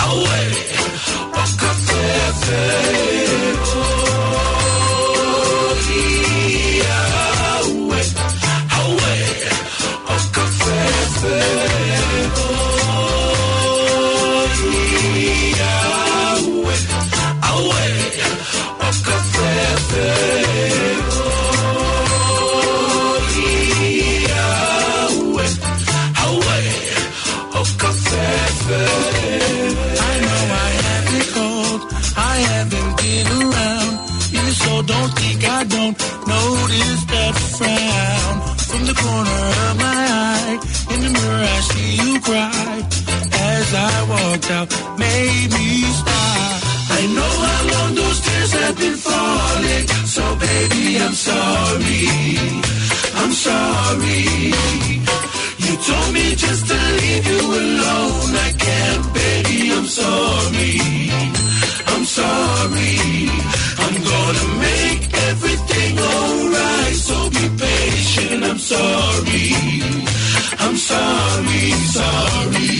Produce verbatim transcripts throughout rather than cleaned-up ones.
awe, o ka fefe, oh, ia, awe, awe, o ka fefe, oh, ia, awe, awe, o ka fefe, oh, ia, awe, awe, o ka fefe. I know I have it cold, I haven't been around you, so don't think I don't notice that frown. From the corner of my eye, in the mirror I see you cry. As I walked out, made me stop. I know how long those tears have been falling, so baby I'm sorry, I'm sorry. You told me just to leave you alone, I can't, baby, I'm sorry, I'm sorry. I'm gonna make everything alright, so be patient, I'm sorry, I'm sorry, sorry.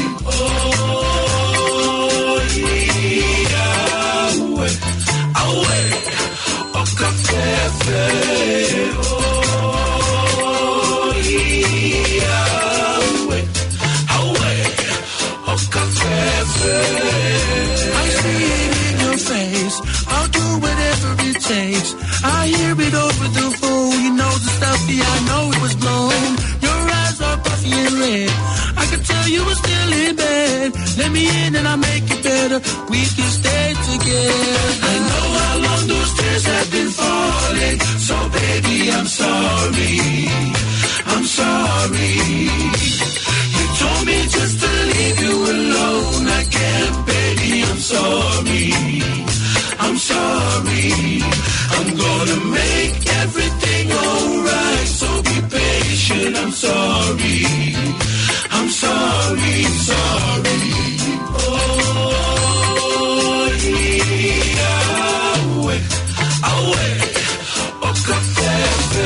Oh, yeah, awe, awe, o ka fefe, oh, yeah, awe, awe, o ka fefe. I see it in your face, I'll do whatever it takes. I hear it over the phone, you know the stuff, yeah, I know it was blown. Your eyes are puffy and red, I can tell you were still in bed. Let me in and I'll make it better, we can stay together. I know how long those tears have been falling, so baby I'm sorry, I'm sorry. You told me just to leave you alone, I can't, baby, I'm sorry, I'm sorry. I'm gonna make everything alright, so be patient, I'm sorry, I'm sorry, sorry. Oh, yeah, awe, awe, o ka fefe,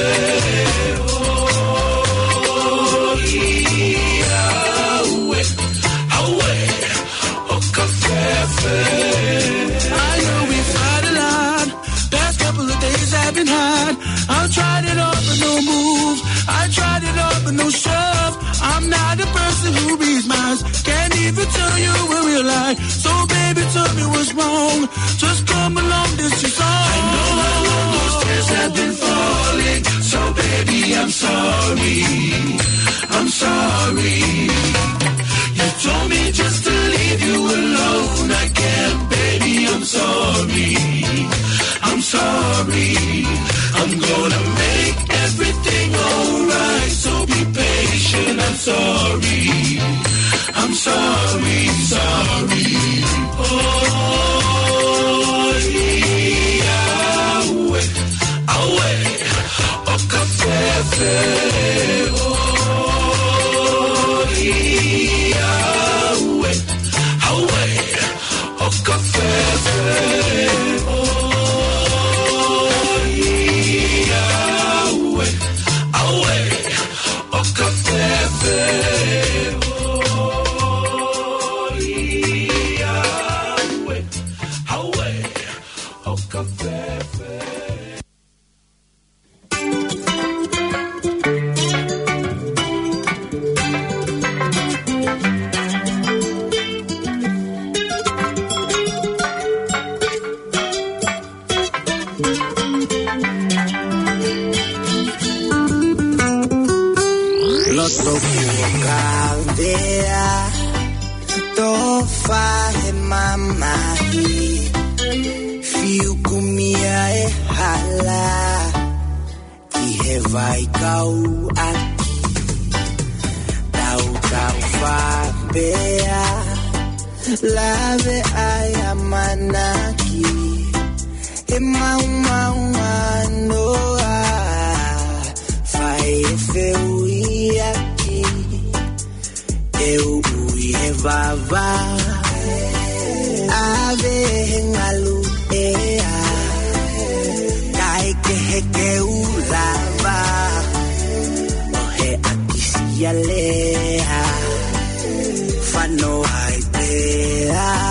oh, yeah, awe, awe, o ka fefe. I know we fight a lot, past couple of days I've been hot. I've tried it all but no moves, I tried it all but no shove. I'm not a person who reads minds, can't even tell you a real lie. So baby tell me what's wrong, just come along, this is all. I know how long those tears have been falling, so baby I'm sorry, I'm sorry. You told me just to leave you alone, I can't, baby, I'm sorry, I'm sorry. I'm gonna make everything alright, so be patient, I'm sorry, I'm sorry, sorry. Oh, yeah, awe, awe, o ka fefe, oh, yeah, awe, awe, o ka fefe, oh, yeah, awe, awe, o ka fefe, oh, yeah, awe, awe, o ka fefe. Loto kukaldea tofa he mamahi fiu kumia e hala ki he vai kau aki tau tau fa bea lave ai amanaki e mau mau anoa fai e feui aqui eu ui e vava ave ngalu ea kai ke he ke u lava o he akisi alea fano ai tea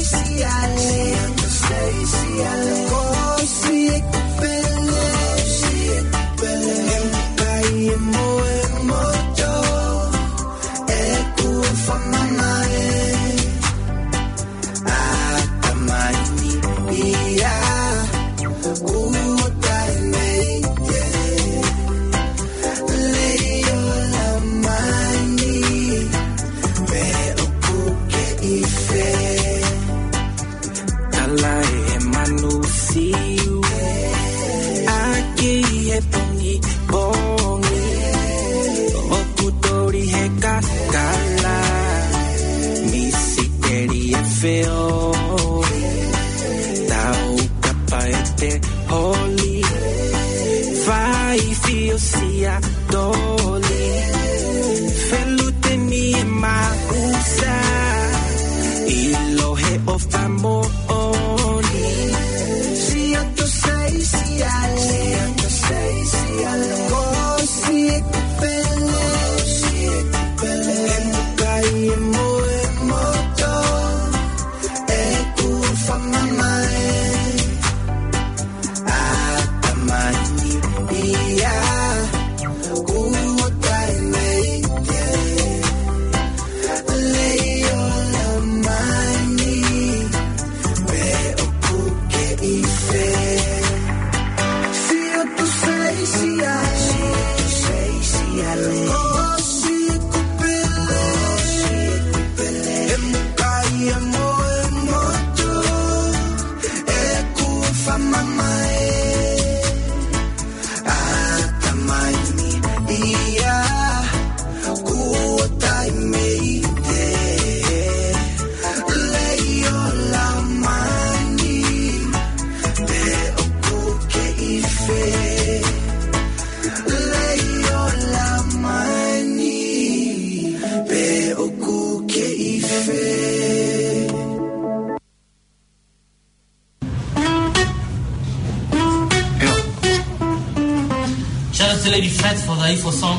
Lady Fats for the Ifo song.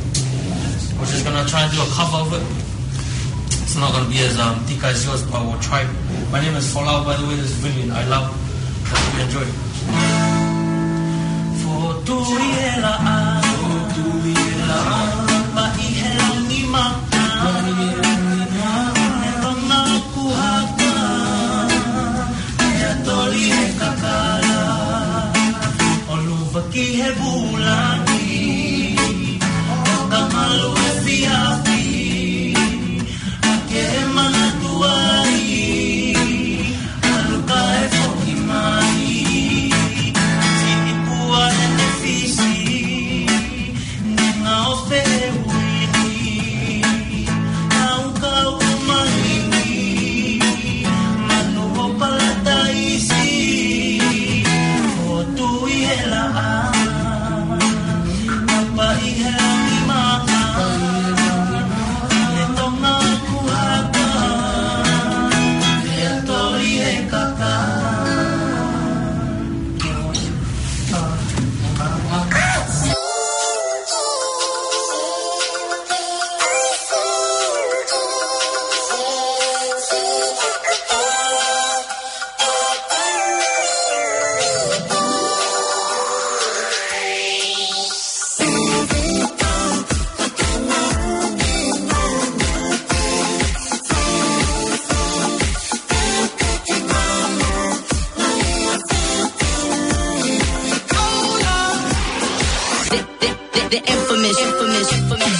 We're just gonna try and do a cover of it. It's not gonna be as um, thick as yours, but we'll try. My name is Folau, by the way. This is brilliant. I love. Hope you enjoy. For tu ela a, for tu ela a, ma ihela ni ma, never na kuhaka, ya tori he kakala, oluva ki he bulan. The infamous, infamous, infamous.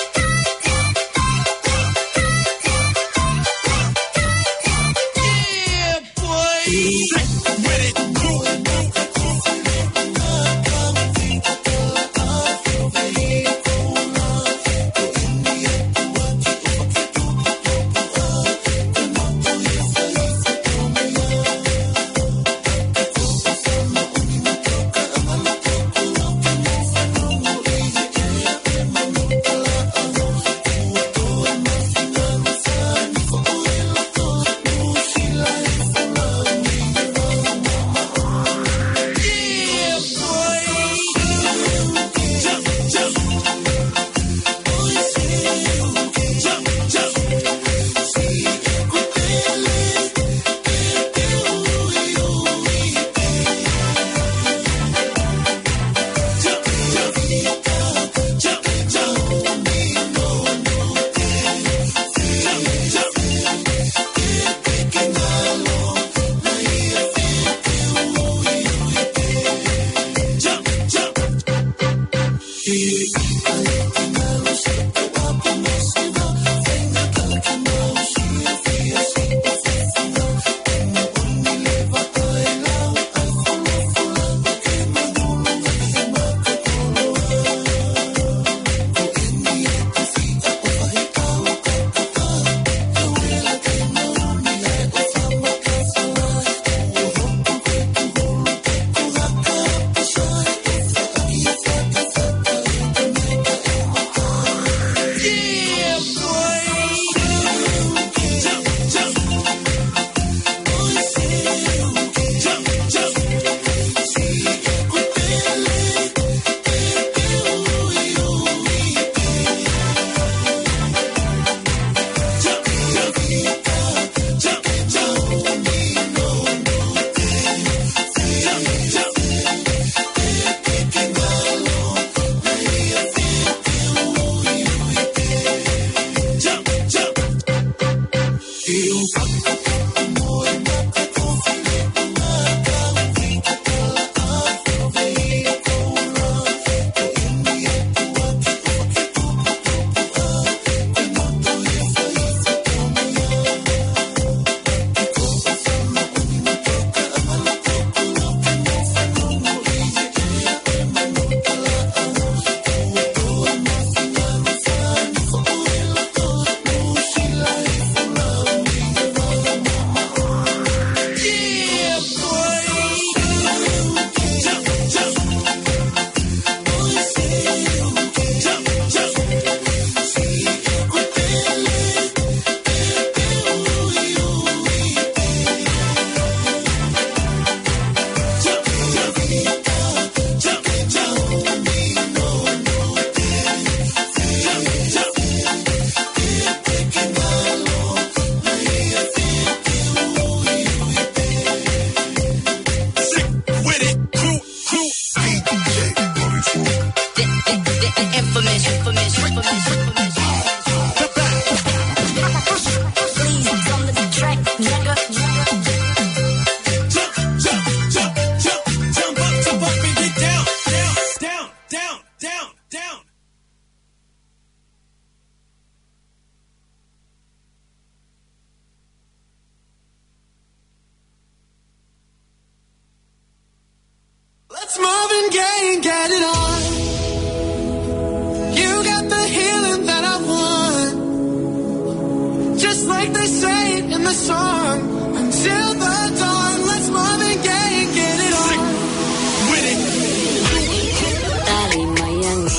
Yeah. Infamous, infamous, infamous, infamous. Please come to the track, nigga. Jump, jump, jump, jump, jump up, jump up and get down, down, down, down, down, down. Let's Marvin Gaye and get it on. You got the healing that I want. Just like they say in the song. Until the dawn, let's Marvin Gaye and get it on. With it. Tali mayang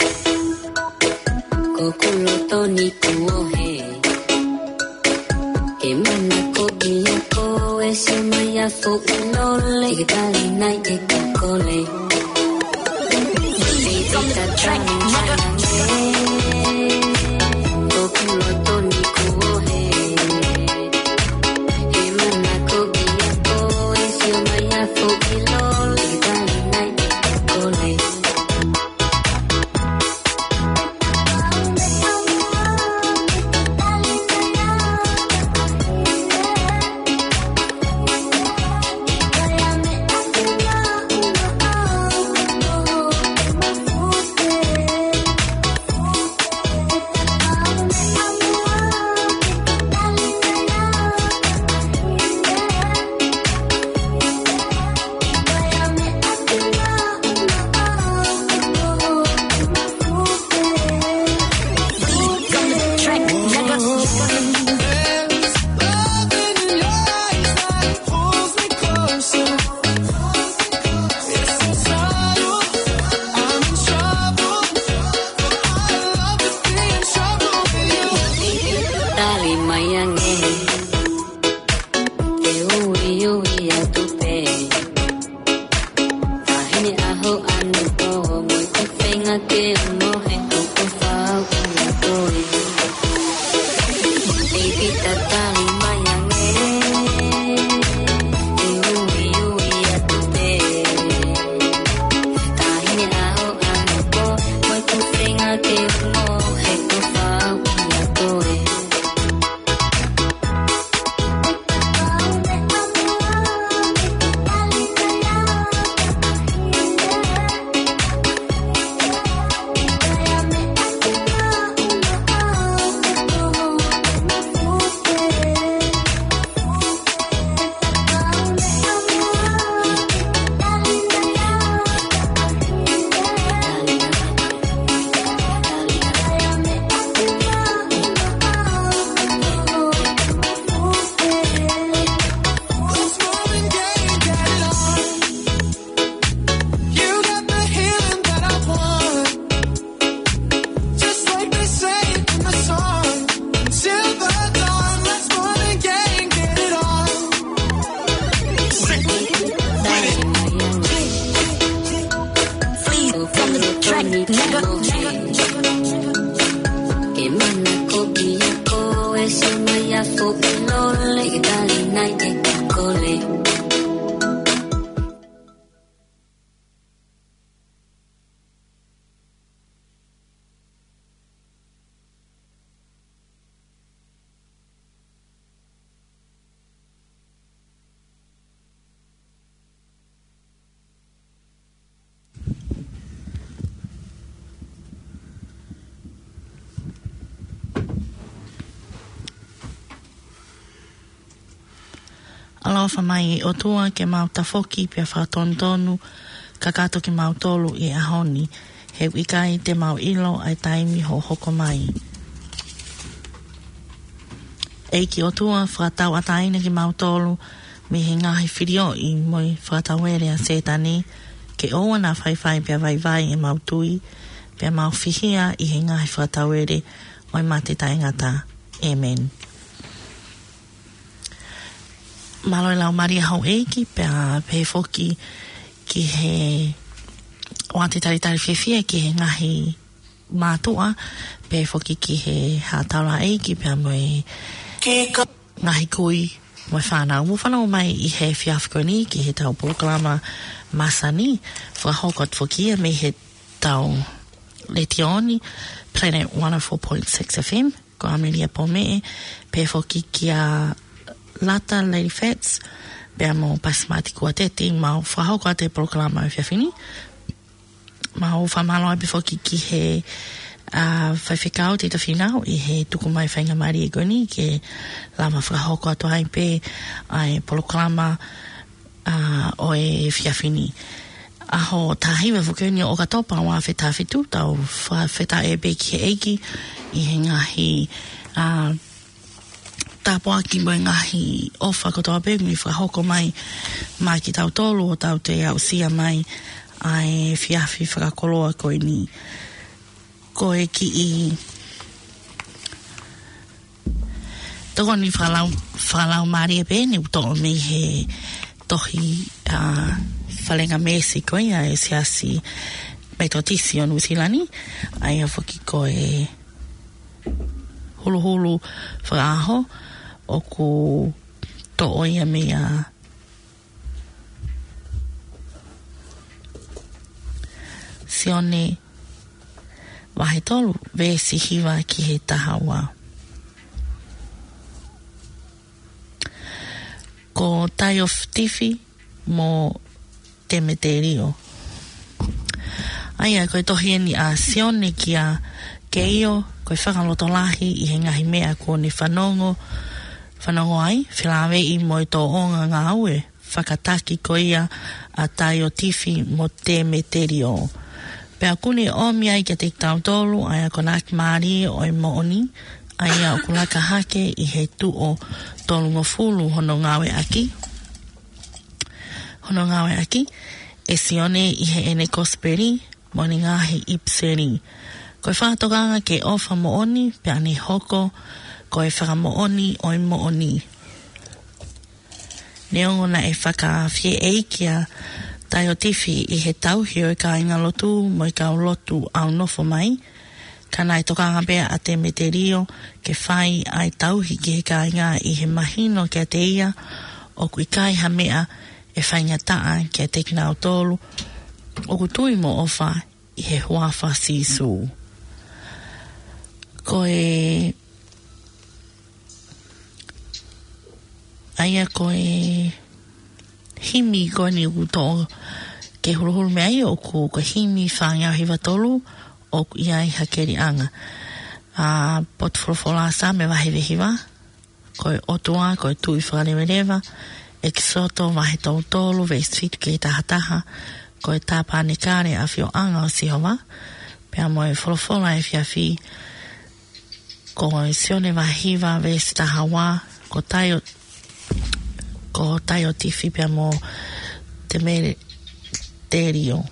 Kokulo toni kuohe Emana ko biya ko Ese maya fo inole Tali nai e kakole Come to the track, nigga. Kokulo toni kuohe Emana ko biya ko Ese maya fo inole Tali nai e kakole Alofa mai o tua ke mau tafoki pia whakatonu ka kato ke mau tolu i ahoni he wikai te mau ilo ai taimi ho hoko mai. Eiki o tua whakatau ataina ke mau tolu me he ngahi whirio i moi whakatawere a setani ke oa na whaiwhai pia vaivai e mau tui pia mau whihia i he ngahi whakatawere oi mate taingata. Amen. Maloi lau Maria hau eiki pia pe foki ki he o ate tari tari whiwhia ki he ngahi mātua pe foki ki he hātaura eiki pia moe ngahi kui moe whanau mu whanau mai i he whiawhikoni ki he tau proklama masani whakahokot foki me he tau le tioni, Planet one oh four point six F M, ko Amelia Pomee, pe foki kia lata Lady Fats, pe mo Basmati kua tete, mau whahau te programa e whiawhini, mau whamalo pe foki ki he a uh, whaiwhikau te tawhinau i he tuku mai whainga mari e goni ke lama whakahoko atu ai pe ai poloklama uh, o e whiawhini. Aho tahiwa whukeni o katopa wa whetā whetu tau whetā e pe ki he eiki i he ngahi uh, tāpua ki mo ngahi ofa kotoa pe mi whakahoko mai mai ki tau tolu o tau te au sia mai ai whiawhi whakakoloa koe ni koe ki i toko ni whalau whalau maari e pēne uto me he tohi uh, whalenga mesi koe a e siasi me to tisi o Nusilani ai a whaki koe hulu hulu whaaho o ku to oia me a sione wahe tolu, ve si hiwa ki he tahawa. Ko tai of tifi mo te meterio. Aia, koe tohi ni a sione ki a keio, koe whakaloto lahi i he ngahi mea ko ni whanongo, whanongo ai, whilawe i mo i tō onga ngā aue, whakataki ko ia a tai o tifi mo te meterio. Pea kuni o mi ai ke te tau tolu, ai a konak maari o e mooni, ai a o kulaka hake i he tu o tolu ngofulu hono ngawe aki. Hono ngawe aki, e sione i he ene kosperi, moni ngahi ipseri. Koe whaatokanga ke ofa mooni, pea ni hoko, koe whaka mooni o e mooni. Neongona e whaka fie eikia, tai o tifi i he tauhio e ka inga lotu mo i ka lotu au nofo mai. Kana i tokanga bea a te meterio ke whai ai tauhi ki he ka inga i he mahino ke te ia o kui kai ha mea e whainga taa ke te kina o tolu o kutui mo ofa i he huafa sisu. Ko e aia ko e himi koe ni uto ke huruhuru mea i o ku ko himi whangau hiwa tolu o ku iai hakeri anga. A potfolofola sa me wahewe hiwa, koe otua, koe tui whakarewerewa, e ki soto wahe tau tolu, vei switu ke tahataha, koe tāpane kare a whio anga o sihowa, pea moe folofola e whiawhi, koe sione wahiwa, vei sitaha wā, ko tai o ko tai o tifi pia mo te mere terio.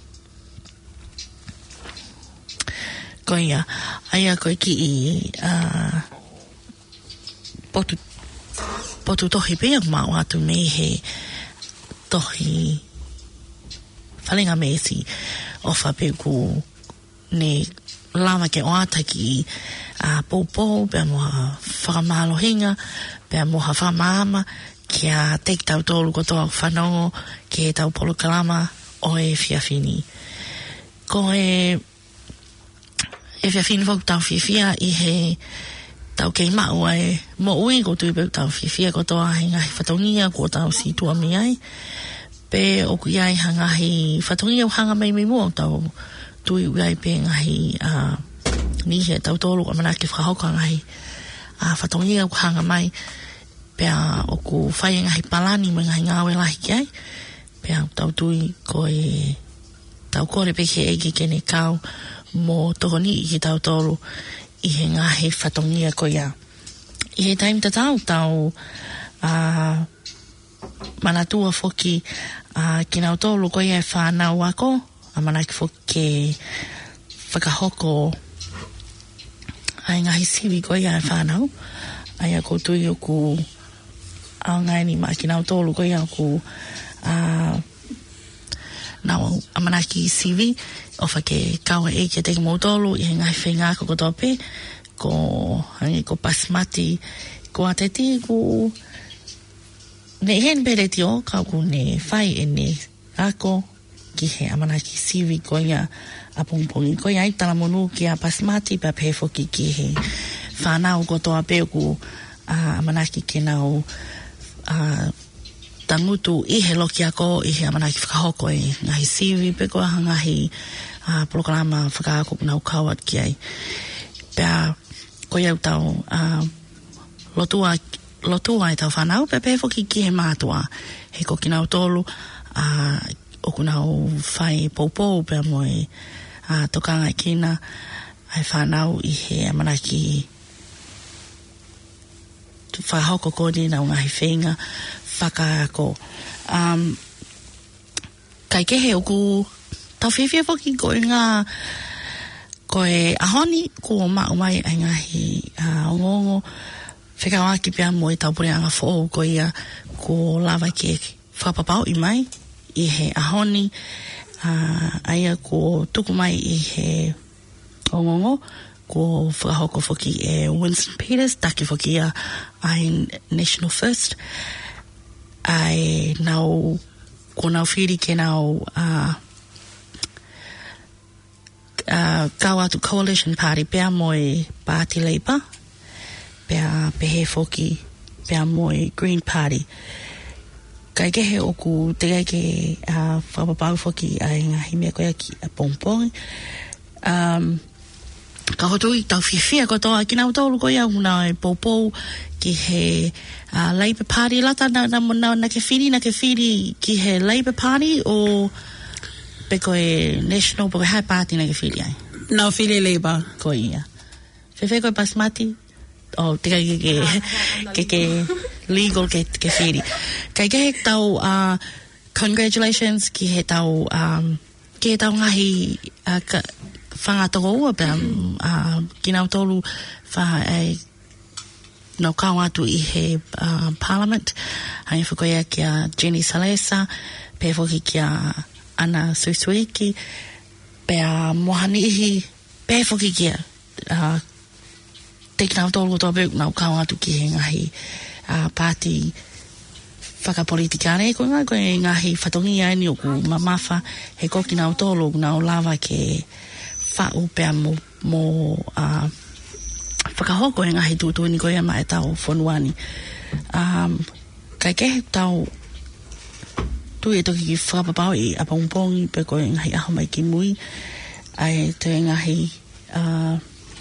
Ko ia, aia koe ki i uh, potu, potu tohi pia mau atu me he tohi whalenga mesi o whapeku ne lama ke o ataki i uh, poupou pia moha whakamalohinga pia moha whamama kia teik tau tolu ko toa whanongo ki he tau polokalama o e whiawhini. Ko e e whiawhini whau tau whiawhia i he tau kei mau e mo ui ko tui pau tau whiawhia ko toa he ngahi whatongia ko tau si tua mi ai. Pe o kui ai hangahi whatongia o hanga mai mai mua tau tui ui ai pe ngahi uh, ni he tau tolu o manake whahoka ngahi uh, whatongia o hanga mai pea o ku whai ngahi palani mo ngahi ngawe lahi ki ai. Pea tau tui ko e tau kore peke egi kene kau mo tokoni i ki tau tolu i he ngahi whatongia ko ia. I he taim ta tau tau uh, manatua foki uh, ki nau tolu ko ia e whanau ako a manaki foki ke whakahoko ai ngahi siwi ko ia e whanau ai a ko tui o ku au ngai ni ma ki nau tolu ko ia ku uh, nau amanaki siwi o whake kawa e kia teke mou tolu i he ngai whenga ko kotope ko hangi ko basmati ko ateti ku ne hen pere tio ka ku ne whai e ne ako ki he amanaki siwi ko ia a pongpongi. Ko ia i tala monu ki a Basmati pa pe foki ki he whanau ko toa pe ku a amanaki ke nau a tangutu i he loki ako i he amanaki whakahoko e ngahi siwi pe ko aha ngahi a programa whakaako nau kawat ki ai. Pea ko iau tau a lotua lotua i tau whanau pe pe foki ki he mātua he ko ki nau tolu a oku nau whai poupou pe moe a tokanga kina ai whanau i he amanaki whahoko kodi nau ngahi whenga whakaako. Um, kai kehe oku tau whiwhia foki ko i ngā ko e ahoni ko mau mai ai ngahi uh, ongongo whekawaki pia mo i tau pure anga whoo ko ia ko lava ke whapapau i mai i he ahoni uh, aia ko tuku mai i he ongongo ko whakahoko foki e Winston Peters taki foki ia ai National First ai nau ko nau whiri ke nau uh, Uh, kau atu Coalition Party pea moe Party Labour pea pehe foki pea moe Green Party kai kehe oku te kai ke uh, whapapau foki ai ngahi mea koia ki a pongpong um, ka hotu i tau whiwhia ko toa ki nau tolu koia huna e poupou ki he uh, Labour Party lata na, na, na, na ke whiri na ke whiri ki he Labour Party o pe koe National po hai party na ke whiri ai. No whiri Labour. Ko ia. Whewhe koe Basmati, o te kai ke ke ke legal ke ke whiri. Kai ke he tau uh, congratulations ki he tau um, ki he tau ngahi uh, ka, whangatoko ua pe um, uh, ki nau tolu wha ai no kau atu i he uh, Parliament. Hai whakoia ki a Jenny Salesa, pe whoki ki a Ana Susuiki, pea mohanihi, pe whoki kia, uh, te ki nau tolu tō peuk nau kau atu ki he ngahi uh, pāti whakapolitikane, ko ngai koe ngahi whatongi ai ni oku mamafa, he koki nau tolu nau lava ke whau pea mo, mo uh, whakahoko e ngahi tūtuni koe ama e tau whonuani. Um, kai kehe tau tu e toki ki whakapapau i a pongpongi pe koe ngahi aho mai ki mui ai te ngahi uh,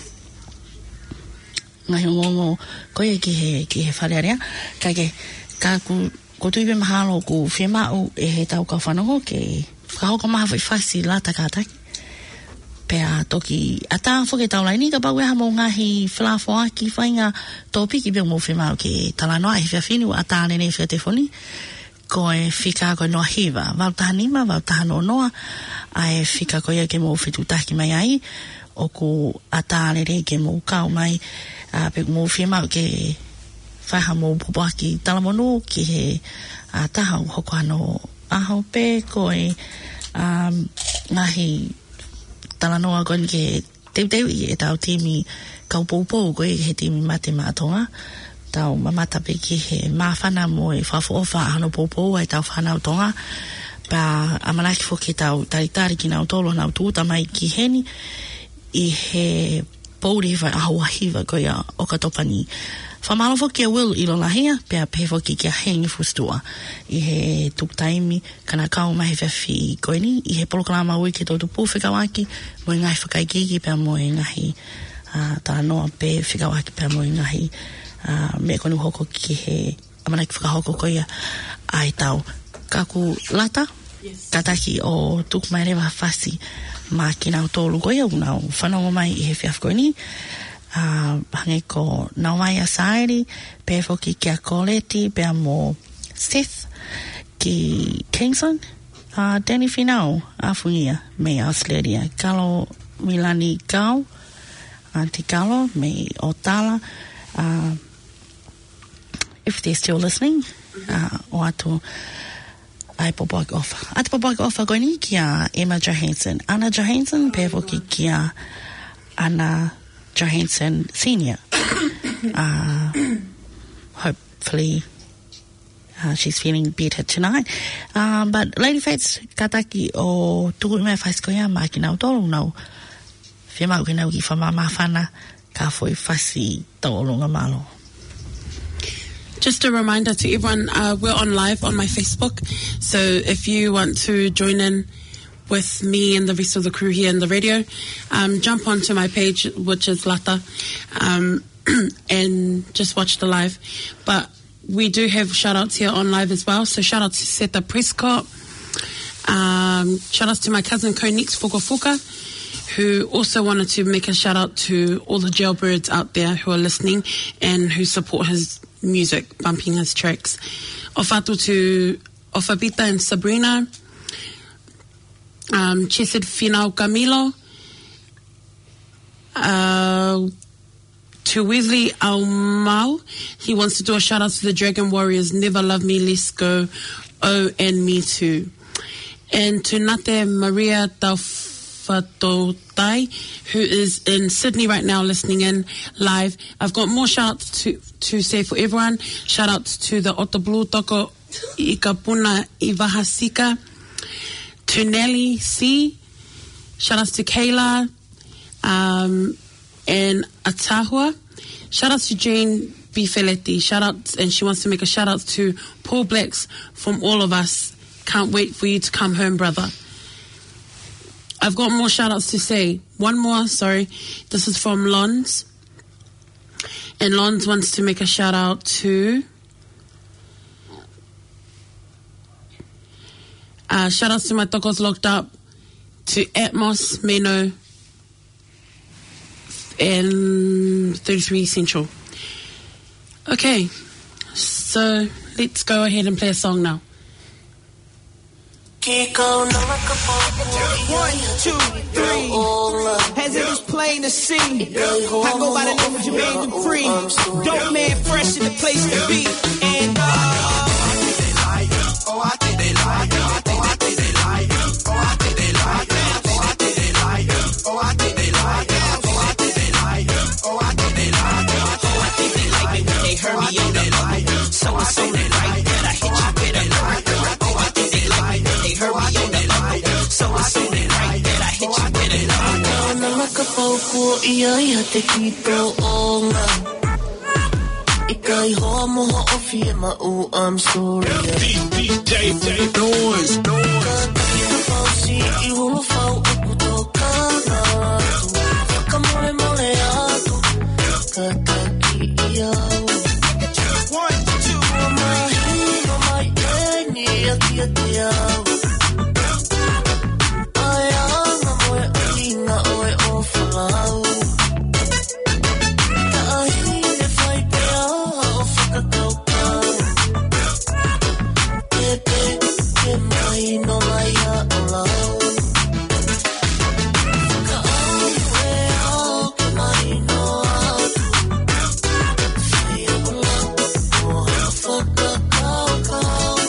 ngahi ngongo koe ki he ki he wharearea kai ke ka ku ko tui pe mahalo ku whemau e he tau ka whanongo ke whakahoko maha whai whasi lata kātaki pe a toki a tā whoke tau lai ni ka pau e hamo ngahi whalafo aki whainga tōpiki pe mo whemau ke talanoa e whiawhinu a tā nene whia te whoni ko e whika koe noa hiwa, wau taha nima, wau taha no noa, a e whika koe ke mō whitu taki mai ai, o ko a tālere ke mō kau mai, a pe mō whimau ke whaiha mō pupuaki talamonu, ki he a taha hoko ano aho pe, ko e um, ngahi talanoa koe ke teu teu i e tau timi kau poupou koe he timi mate mātonga, tau mamata pe ki he mawhana mo e whafo ofa hano popo ai tau whanau tonga pa amanaki whoki tau taritari ki nau tolo nau tūta mai ki heni i he pouri whai ahua hiwa koia o katopani whamalo whoki a Will ilo lahia pia pe whoki ki a hengi fustua i he tuktaimi kana kau mahi whawhi koini i he polokalama ui ki tōtu pū whikawaki mo i ngai whakaikiki pia mo i ngahi uh, tala noa pe whikawaki pia mo i ngahi Uh, me konu hoko ki he amanaki whakahoko koia ai tau kaku lata yes. Kataki o tuku mai rewa whasi ma ki nau tōlu koia u nau whanongo mai i he whiaf koe ni uh, hange ko nau mai a saeri pe whoki ki a Koleti pe a mo Seth ki Kingsland uh, Danny Finau a fungia me Australia Kalo Milani Kau Auntie Kalo me Otala uh, if they're still listening, uh, o atu ai popoaki ofa. Atu popoaki ofa koe ni ki a Emma Johansson. Anna Johansson, pe foki ki a Anna Johansson Senior. uh, hopefully Uh, she's feeling better tonight. Um, but Lady Fats, kataki o tuku mea whaiskoia ma ki nau tolu nau. Whia ki nau ki whamama whana ka foi whasi taolunga malo. Just a reminder to everyone, uh, we're on live on my Facebook. So if you want to join in with me and the rest of the crew here in the radio, um, jump onto my page, which is Lata, um, and just watch the live. But we do have shout-outs here on live as well. So shout-out to Seta Prescott. Um, shout-outs to my cousin Konix Fukafuka, who also wanted to make a shout-out to all the jailbirds out there who are listening and who support his music, bumping his tracks. Ofatu to Ofabita and Sabrina. Um, Chesed Finau Camilo, uh, to Wesley Aumau. He wants to do a shout out to the Dragon Warriors, Never Love Me, Let's Go, Oh, and Me Too. And to Nate Maria Taufatotai, who is in Sydney right now listening in live. I've got more shout outs to, to say for everyone. Shout outs to the Ota Blue Toko Ikapuna Ivahasika. To Nelly C, shout outs to Kayla, um, and Atahua. Shout outs to Jane B. Feletti. Shout outs, and she wants to make a shout out to Paul Blacks from all of us. Can't wait for you to come home, brother. I've got more shout outs to say. One more, sorry. This is from Lons. And Lons wants to make a shout out to Uh, shout outs to my tokos locked up, to Atmos, Meno, and thirty-three Central. Okay, so let's go ahead and play a song now. One, two, three. As it is plain to see, I go by the name of Jermaine Dupree. Dope man, fresh in the place to be. And uh, oh, I think they like it. Oh, I think they like it. Oh, I think they like it. Oh, I think they like it. Oh, I think they like it. Oh, I think they like it. Oh, I think they like it. Oh, I think they like it when they heard me on the bubble. So it's only right that I hit you with a burger. Oh, I think they like it when they heard me on the bubble. So it's only right that I hit you with a burger. Na makapaupo ia ia te kito o ngā. Ikai hoa moha ofi e ma'u, I'm sorry. D J Noise, Noise. Ka pausi I hulu fau e kutoka nātu. Whakamole mole atu, ka taki I au. One, two, o mahi, o mai e ni aki a te au. Ai anga moe uinga oe o whalau. No vaya a lado. Ka aue au ke mai no atu. Whai ula o hawha ka kau kau.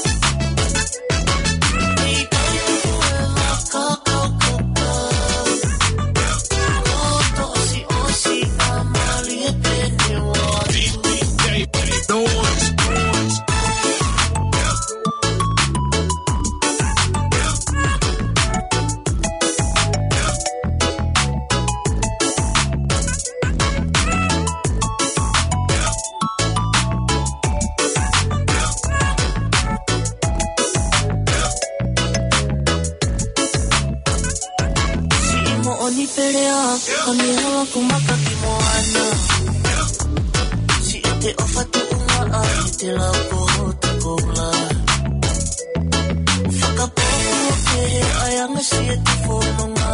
I kai tuku e waka kau kau kau. Koto osi osi ngā mali e pene watu. Noise, noise. Oni perea, kami hawa kumaka ki moana. Si ete ofa tu unga a te lau ko te koula. Whakapoku o ke he aianga si ete whononga.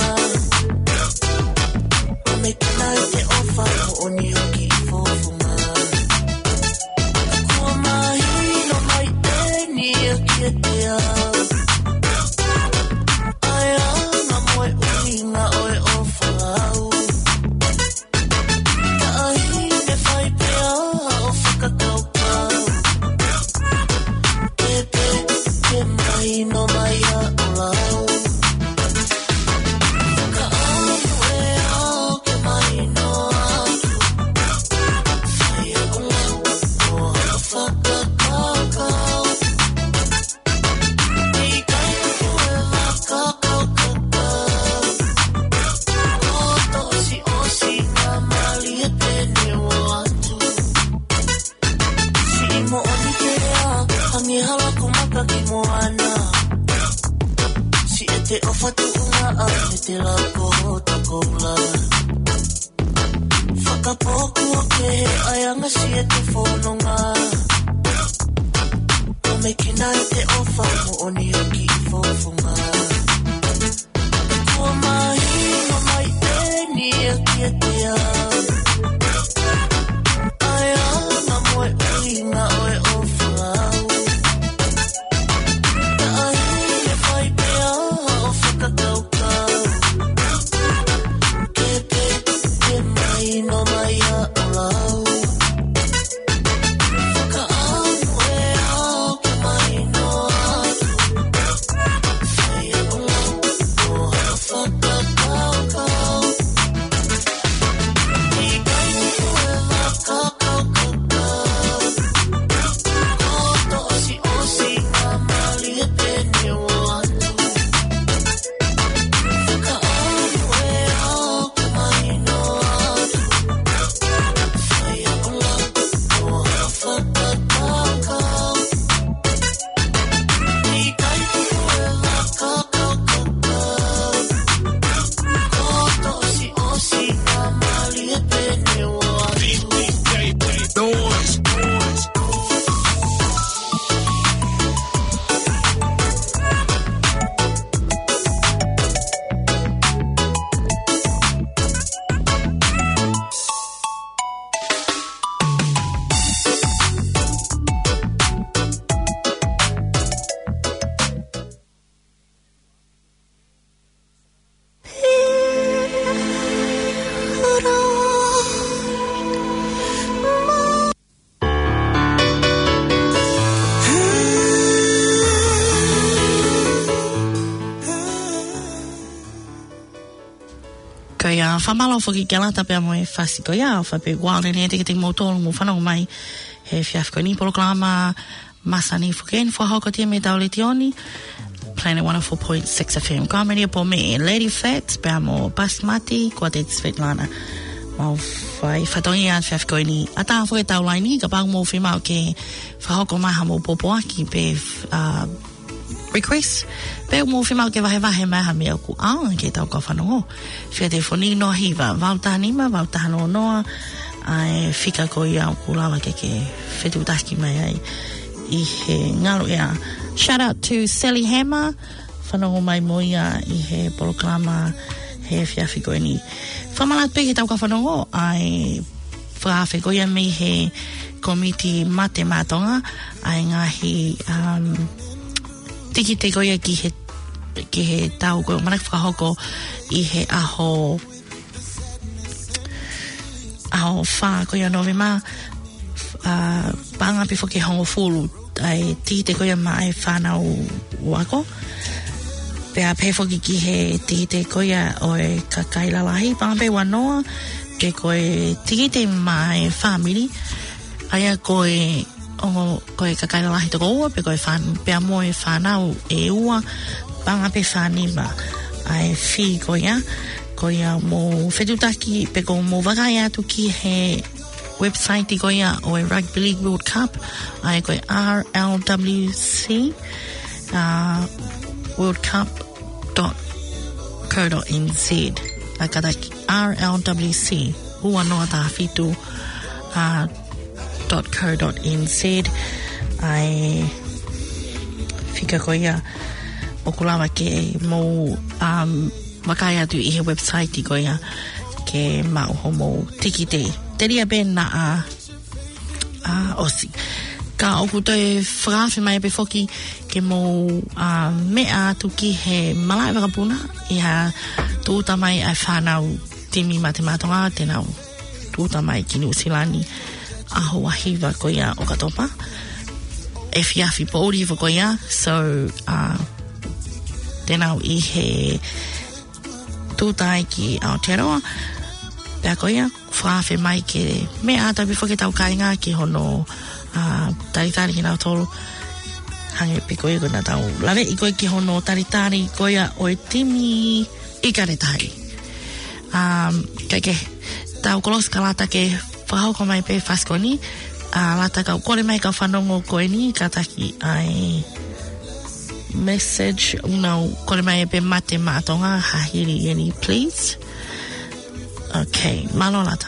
O me kina i te ofa o oni hoki I whowhunga. Ka kua mahi no mai e ni a ki e te au. No maya olau. fola. Whakapoku o ke he aianga sia te whononga. O me kina i te ofa mo oni hoki i whofonga. Kua mahi no mai e ni a kia te au. Ai ala moe ui ngā oe o whau. Na ahi e whai pea o whakakaukau. Ke pe ke mai no mai a o lau. Whakaau e au ke mai no atu. Whai a o lau o ha whakakaukau. I kai tu e whakakaukau. Koto osi osi ngā mali e pene o atu. Whakaau e au ke mai no atu. Whai a o lau o ha whakakaukau. I kai tu e whakakaukau. Koto osi osi ngā mali e pene o atu. Noise, noise. Kaya whamalo whaki kia lata pia moe whasiko ia, whape wāle ne te te motolo mo whanau mai he whiafko ni programa Masani Fuken whahoko tia me taule tioni Planet one oh four point six F M Comedy po me Lady Fats pia mo Basmati kua te Svetlana mau whai whatongi a whiafko ni a tā whai taulai ni ka pāng mo whimau ke whahoko maha mo popoaki pe uh, request pe mo whimau ke wahe wahe maha me au ku ao ke tau ka whanongo whia te whoni no hiva vautahanima vautahano noa ai whika ko i au ku lawa ke ke whetu taki mai ai i he ngalo ia. Shout out to Sally Hammer whanongo mai mo ia i he poloklama he whiawhi koe ni whamalat pe ke tau ka whanongo ai whawhi koe ia me he komiti mate mātonga ai ngahi um, tiki te koia ki he ki he tau koe manak whakahoko i he aho aho wha koia nowe mā uh, panga pi whake hongo fulu ai tiki te koia mā ai whanau wako pea pe whaki ki he tiki te koia o e kakailalahi panga pe wanoa pe koe tiki te mā ai whamiri aia koe ongo koe kakailalahi toko ua pe koe whan pea moe whanau e ua panga pe whanima ai whi koia koia mo whetutaki pe ko mo wakai atu ki he website i koia o e Rugby League World Cup ai koe R L W C uh, world cup dot co dot n z a kataki R L W C ua noa tā whitu uh, .co.nz ai whika koia o kulawa ke mo um, wakai atu i he website i koia ke mauho mo tiki te te ria ben na a uh, osi ka oku te whakawhi mai pe whoki ke mo uh, mea atu ki he malai wakapuna i ha tūta mai ai whanau timi matematonga tenau tūta mai ki New Zealand aho wahiwa koia o katopa e whiawhi pōri wa koia so uh, tenau i he tūtai ki Aotearoa pia koia whawhi mai ke mea ata bifo ke tau kainga ki hono uh, taritari ki nao tolu hange pe koia kona tau lawe i koe ki hono taritari koia o e timi i kare tahi um, kai ke tau kolos ka lata ke whahauko mai pe whaskoni a uh, lata kau kore mai kau whanongo koe ni kataki ai message unau kore mai pe mate mātonga hahiri any please Okay, malo lata.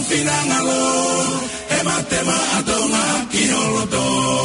finangalo, e matema atonga kinoloto.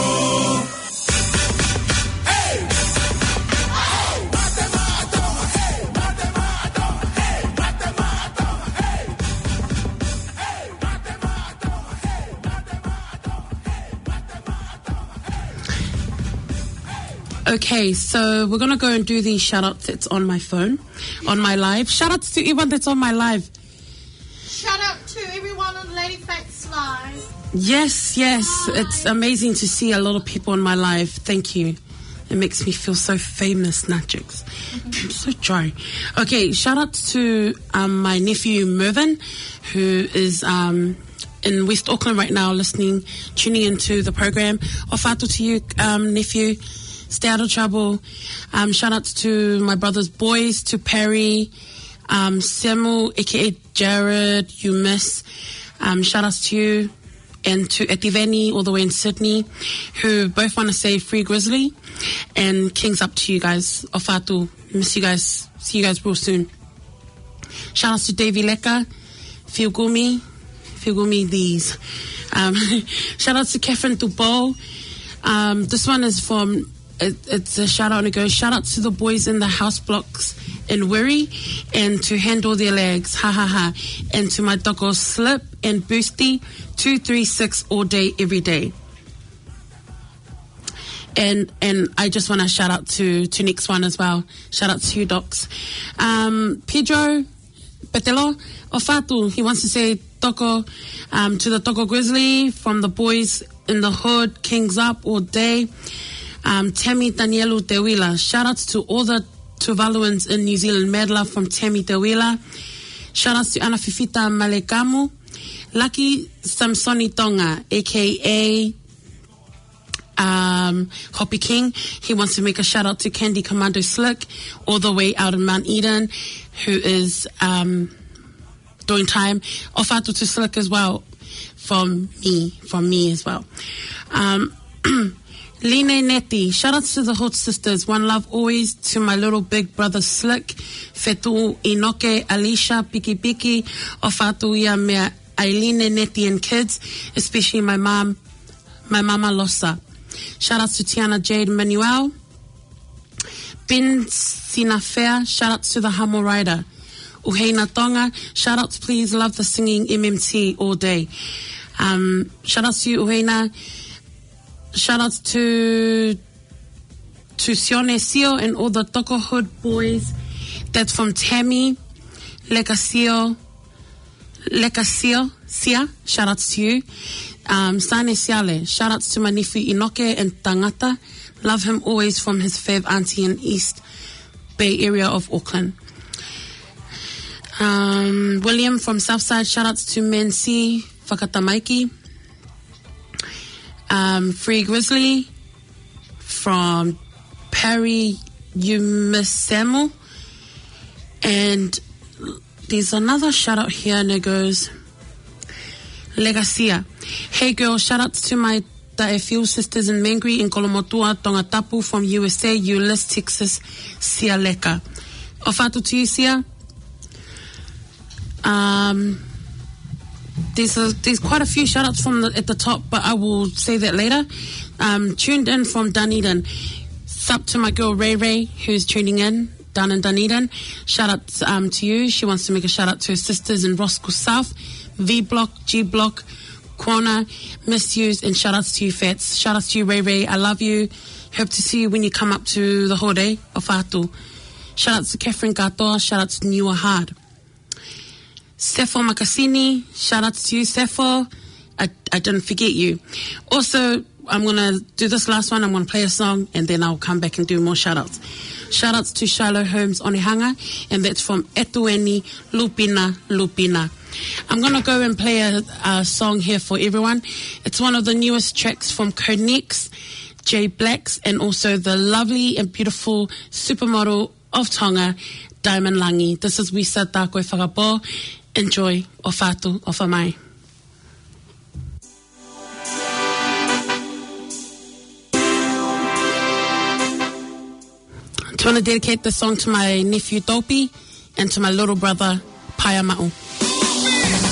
Okay, so we're going to go and do the shout-outs that's on my phone, on my live. Shout-outs to everyone that's on my live. Shout out to everyone on Lady Fates Live. Yes, yes. Hi. It's amazing to see a lot of people on my live. Thank you. It makes me feel so famous, Nachix. I'm so dry. Okay, shout-out to um, my nephew, Mervyn, who is... Um, in West Auckland right now, listening, tuning into the program. Ofato to you, um, nephew. Stay out of trouble. Um, shout outs to my brother's boys, to Perry, um, Samuel, aka Jared, you miss. Um, shout outs to you and to Etiveni, all the way in Sydney, who both want to say Free Grizzly. And King's up to you guys. Ofato, miss you guys. See you guys real soon. Shout outs to Davey Leka, Fiogumi, Fiogumi these. Um, shout outs to Catherine Dubo. Um, this one is from. It, it's a shout out and it goes, shout out to the boys in the house blocks in Wiri and to Handle Their Legs, ha ha ha, and to my doggo Slip and Boosty, two three six all day, every day. And and I just want to shout out to, to next one as well. Shout out to you, docs. Um, Pedro Petelo Ofatu, he wants to say Toko, um, to the Toko Grizzly from the boys in the hood, Kings Up all day. Um, Tammy Danielu Tewila. Shout outs to all the Tuvaluans in New Zealand. Mad love from Tammy Tewila. Shout outs to Ana Fifita Malekamu. Lucky Samsoni Tonga, aka um, Hoppy King. He wants to make a shout out to Candy Commando Slick, all the way out in Mount Eden, who is um, doing time. Ofato to Slick as well, from me, from me as well. Um, Line Neti, shout out to the Hot Sisters. One love always to my little big brother Slick, Fetu Inoke, Alicia, Piki Piki, Ofatu ia mea Aileen Neti and kids, especially my mom, my mama Losa. Shout out to Tiana Jade Manuel. Bin Sinafea, shout out to the Hamo Rider. Uheina Tonga, shout outs please, love the singing M M T all day. Um, shout out to you, Uheina. Shout outs to to Sione Sio and all the Toko Hood boys. That's from Tammy, Lekasio, Lekasio, Sia. Shout outs to you. Um, Sane Siale. Shout outs to my nephew Inoke and Tangata. Love him always from his fave auntie in East Bay area of Auckland. Um, William from Southside. Shout outs to Mensi Fakatamaiki. Um, Free Grizzly from Perry Umisemu. And there's another shout out here and it goes Legacia. Hey girl, shout outs to my Taefiu sisters in Mangry in Kolomotua, Tongatapu from U S A, Euless, Texas, Sia Leka. Ofatu to you, Sia. Um... There's, a, there's quite a few shout-outs from the, at the top, but I will say that later. Um, tuned in from Dunedin. Sup to my girl Ray Ray, who's tuning in down in Dunedin. Shout-out um, to you. She wants to make a shout-out to her sisters in Roscoe South, V-Block, G-Block, Quona, Miss Yous, and shout-outs to you, Fats. Shout-outs to you, Ray Ray. I love you. Hope to see you when you come up to the Hode of Atu. Shout-outs to Catherine Katoa. Shout-outs to Niua Hard. Sefo Makasini, shout out to you, Sefo. I, I didn't forget you. Also, I'm going to do this last one. I'm going to play a song and then I'll come back and do more shout outs. Shout outs to Shiloh Holmes Onehanga, and that's from Etueni Lupina Lupina. I'm going to go and play a, a song here for everyone. It's one of the newest tracks from Conex, J Blacks, and also the lovely and beautiful supermodel of Tonga, Diamond Langi. This is Wisa Tako e Whakapo. Enjoy, Ofatu, Ofamai. I want to dedicate this song to my nephew Topi and to my little brother Payamau.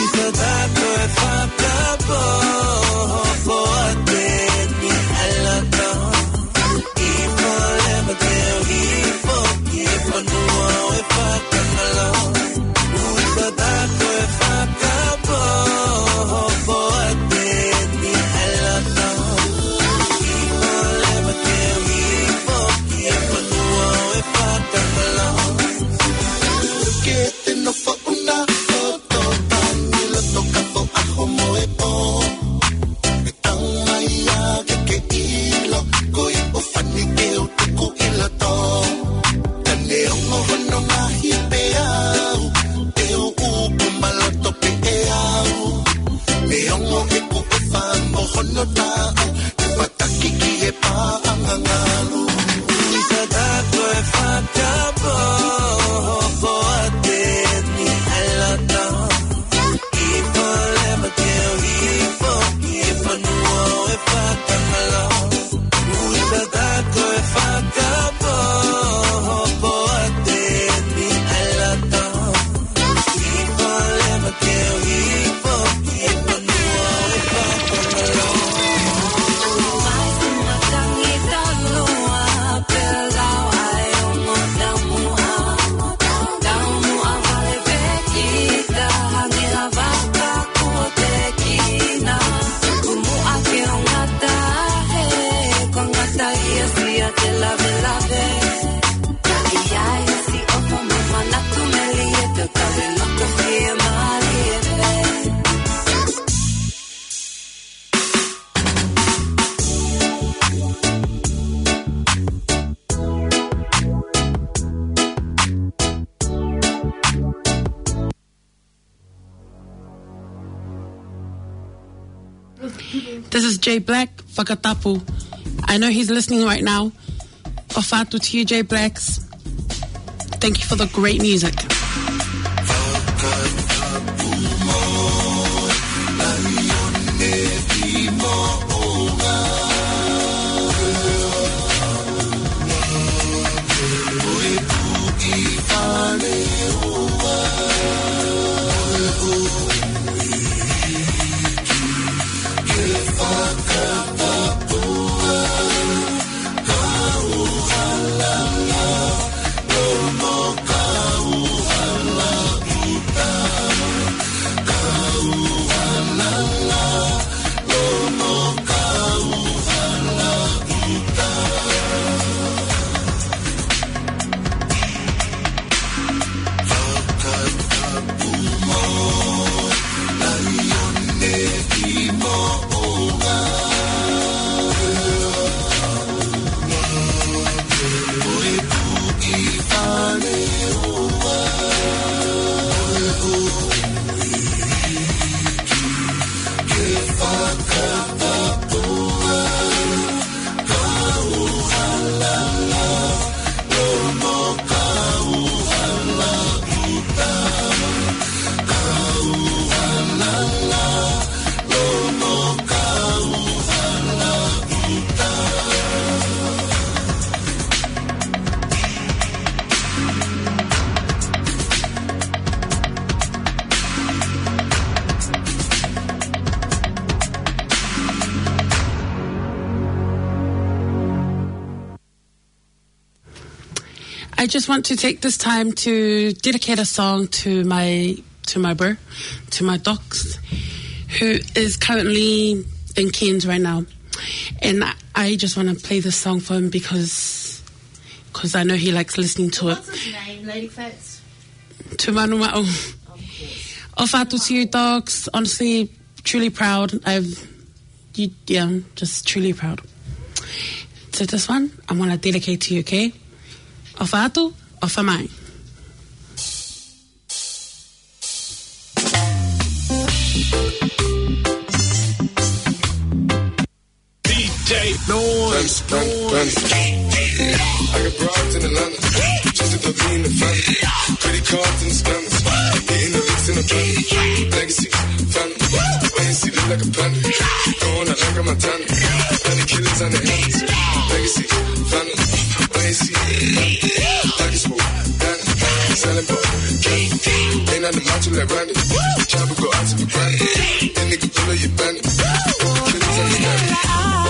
This is Jay Black, Whakatapu. I know he's listening right now. Ofatu to you, Jay Blacks. Thank you for the great music. I just want to take this time to dedicate a song to my to my bro, to my docs, who is currently in Cairns right now, and I just want to play this song for him because because I know he likes listening to it. What's his name, Lady Fats? Tumanuma'o. Ofatu to you, docs. Honestly, truly proud. I've, you, yeah, I'm just truly proud. So this one, I want to dedicate to you, okay? Ofatu, ofamai. D J noise, noise. I got broads in Atlanta, just to throw me in the family. Credit cards in the scammers, getting the licks in the plan. Legacy, family, wait and see look like a panda. Going out like a Montana, honey killers on the hands. Legacy, family, wait and see, family. Pockets full, Danny, selling King, king. Ain't nothing macho like Randy. Chopper go out to the granny. That nigga pull up your bandit. Killers understand it.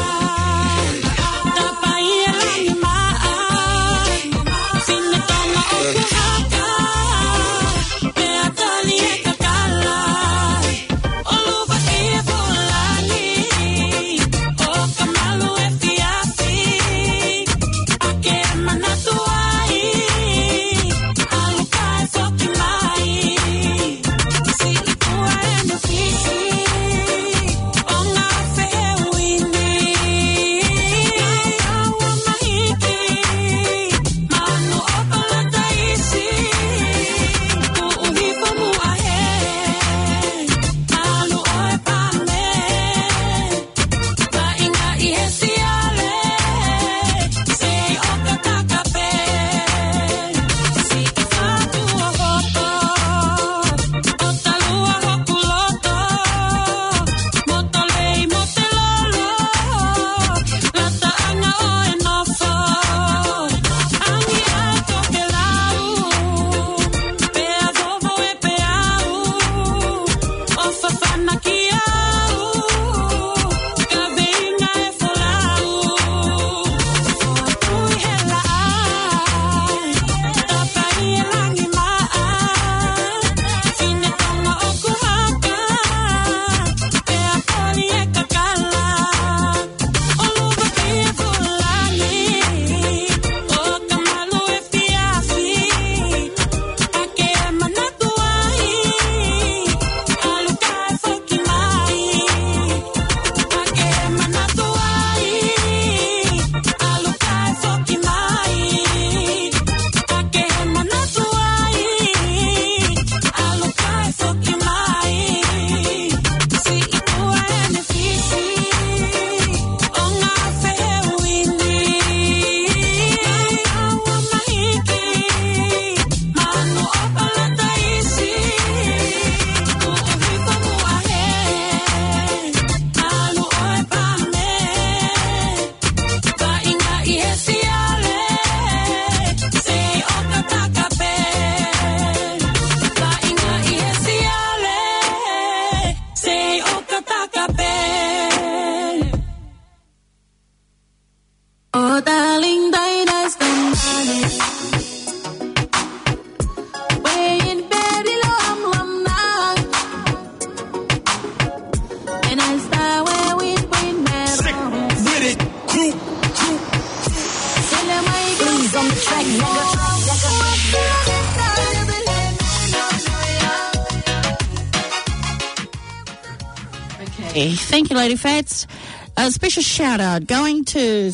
Thank you, Lady Fats. A special shout out going to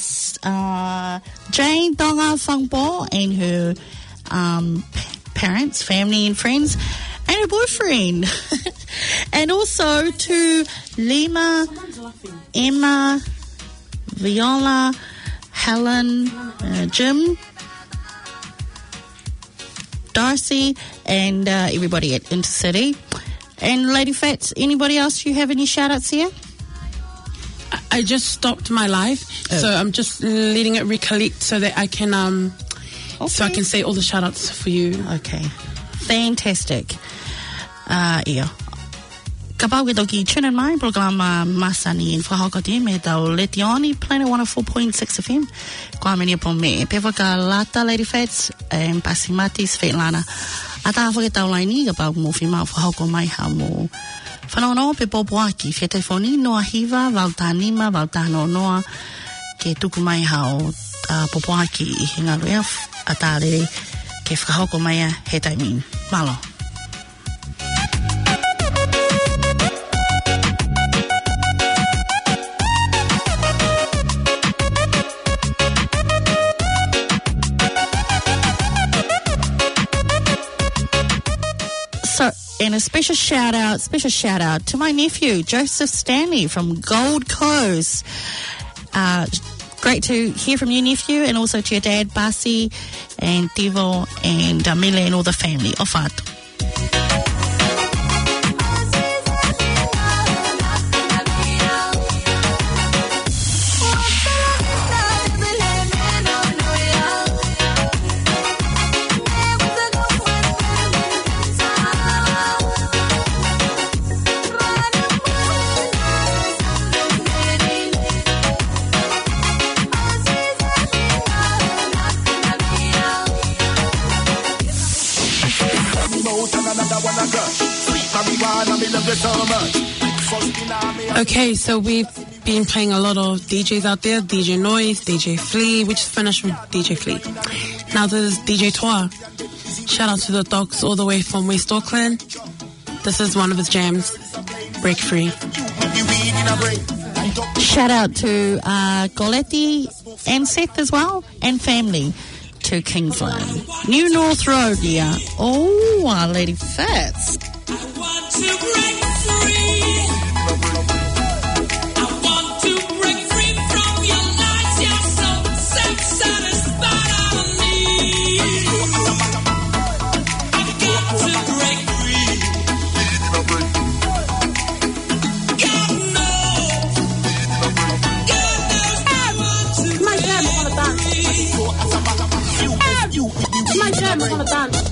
uh, Jane Donga Fangbo and her um, parents, family, and friends, and her boyfriend. And also to Lima, Emma, Viola, Helen, uh, Jim, Darcy, and uh, everybody at Intercity. And Lady Fats, anybody else you have any shout-outs here? I just stopped my live, oh. so I'm just letting it recollect so that I can um, okay. so I can say all the shout-outs for you. Okay, fantastic. Uh, ia. Ka pau ke toki tune mai programa Masani in whahakati me tau Letioni, Planet one oh four point six F M. Kwa meni po me. Pewa ka lata Lady Fats and Pasimatis Fetlana. Ata whake tau lai ni ka pau mo whima whahako mai ha mo whanau pe popoaki whe te whoni noa hiva valtanima valtano noa ke tuku mai hao uh, popoaki i hinga ruea ata re ke whahako mai a he taimin. Malo. So, and a special shout out, special shout out to my nephew, Joseph Stanley from Gold Coast. Uh, great to hear from you, nephew, and also to your dad, Basi, and Tivo, and uh, Mele, and all the family. Ofat. mouth and another one a crush. Sweet marijuana, me love you so much. First in army. Okay, so we've been playing a lot of D Js out there. D J Noise, D J Flea. We just finished with D J Flea. Now there's D J Toa. Shout out to the dogs all the way from West Auckland. This is one of his jams, Break Free. Shout out to uh, Goletti and Seth as well, and family to Kingsland. New North Road, yeah. Oh, our Lady Fats. I want to break free. I want to break free from your lies. You're so self-satisfied on me. I've got to break free. God knows. God knows I want to My jam, I wanna dance. My jam, I wanna dance.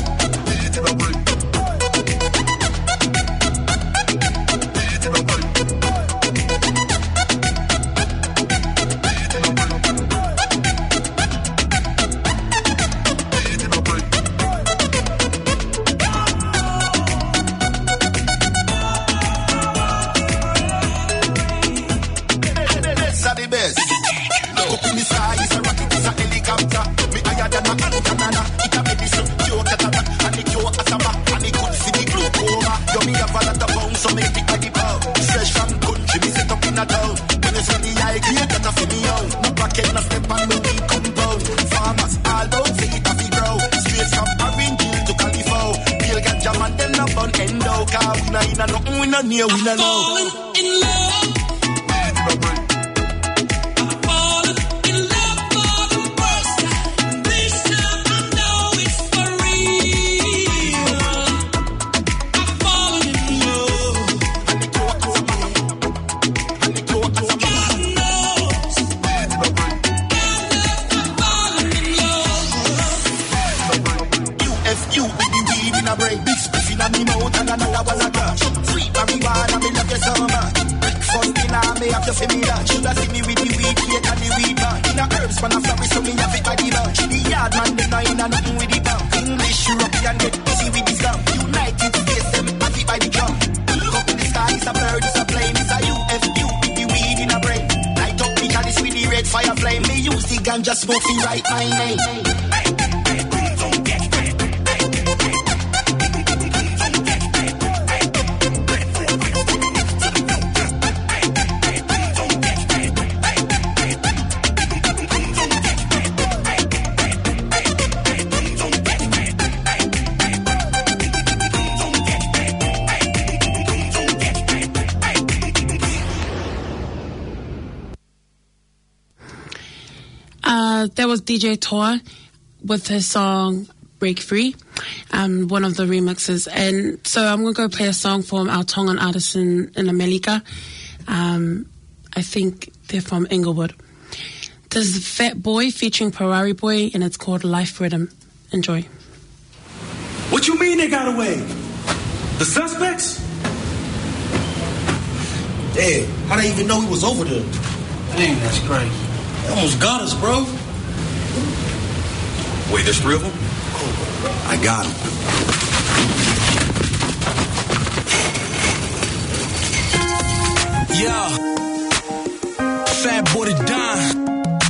I'm falling in love. I'm falling in love for the first time. This time I know it's for real. I'm falling in love. God knows. God knows I'm falling in love. U F U with the weed in a brain. Big spliff in a me mouth and another one a gush. Sweet marijuana, me love you so much. Breakfast dinner, me have to see me lunch. Shoulda see me with the weed cake and the weed bun. In a herbs, man, I flourish, so me have it by the lunch. The yard man, them not in a nothing with the bump. English, European, get busy with the slum. United States, them have it by the jump. Look up in the sky, it's a bird, it's a plane. It's a U F U with the weed in a brain. Light up the chalice with the red fire flame. Me use the ganja smoke to write my name. Uh, that was D J Toa with his song Break Free, um, one of the remixes. And so I'm going to go play a song from our Tongan artists in, in America. Um, I think they're from Inglewood. This is Fat Boy featuring Ferrari Boy, and it's called Life Rhythm. Enjoy. What you mean they got away? The suspects? Damn, how they even know he was over there? Dang, that's crazy. They almost got us, bro. Wait, there's three of them? I got him. Yeah. Fat boy to dime.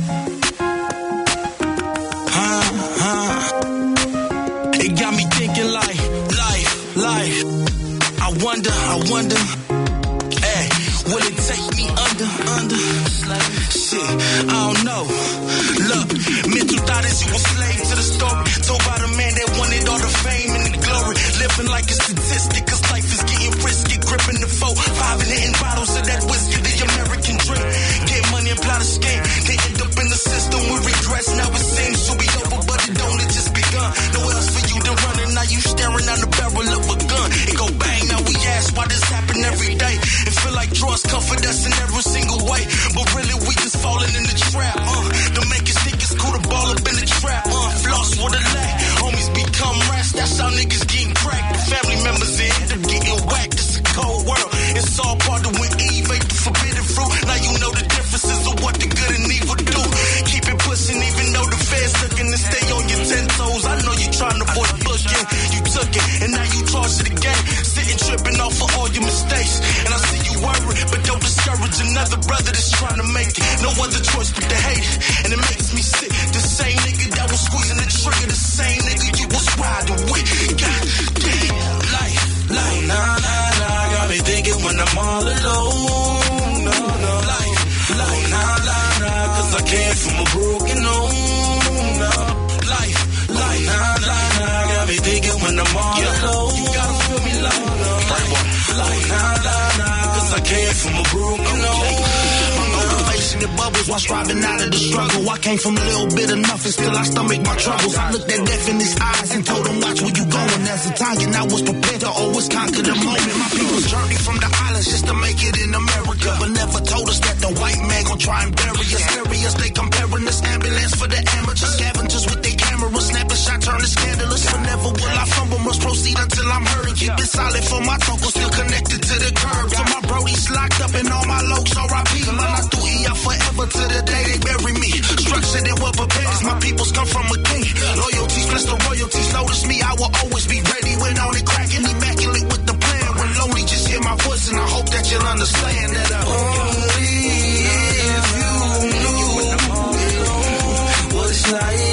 Huh, huh. It got me thinking like, life, life. I wonder, I wonder. Hey, will it take me under, under? Shit, I don't know. Look, mental thought is you a slave to the story. Told by the man that wanted all the fame and the glory. Living like a statistic, cause life is getting risky. Gripping the foe, five and hitting bottles of that whiskey, the American dream. Get money and plot a scheme. They end up in the system with regrets. Now it seems to be over, but it don't, it just begun. Nowhere else for you to run, and now you staring down the barrel of a gun. It go bang, now we ask why this happen every day. It feel like drugs comfort us in every single way, but really we just falling in the trap. Uh, to make it think it's cool to ball up in the trap. Uh, floss with a lack, homies become rats. That's how niggas getting cracked. The family members end up getting whacked. It's a cold world. It's all part of when Eve ate the forbidden fruit. Now you know the differences of what the good and evil do. Keep it pushing even though the feds looking to stay on your ten toes. I know you trying to avoid booking. You took it making mistakes. And I see you worried, but don't discourage another brother that's trying to make it. No other choice but to hate it, and it makes me sick. The same nigga that was squeezing the trigger, the same nigga you was riding with. God damn, life, life, nah, nah, nah, got me thinking when I'm all alone. No, no, life, life, nah, nah, nah, cause I came from a broken home. No, life, life, nah, nah, nah, got me thinking when I'm all yeah. alone. You gotta feel me like, right, boy. Life, nah, nah, nah, cause I came from a broken home. The bubbles while striving out of the struggle. I came from a little bit of nothing, still I stomach my troubles. I looked at death in his eyes and told him, watch where you going. As a Tongan, I was prepared to always conquer the moment. My people's journey from the islands just to make it in America, but never told us that the white man gon' try and bury us. Serious, they comparing this ambulance for the amateurs. Scavengers with their cameras, snap a shot, turn it scandalous. Whenever will I fumble, must proceed until I'm hurting. Keep it solid for my toko, still connected to the curb. So my brodies locked up and all my lokes R I P. I'm not through E F forever to the day they bury me. Structured and well prepared, my peoples come from a king. Loyalties plus the royalties. Notice me, I will always be ready when on it cracking, immaculate with the plan. When lonely, just hear my voice and I hope that you'll understand that I only if you knew what it's like.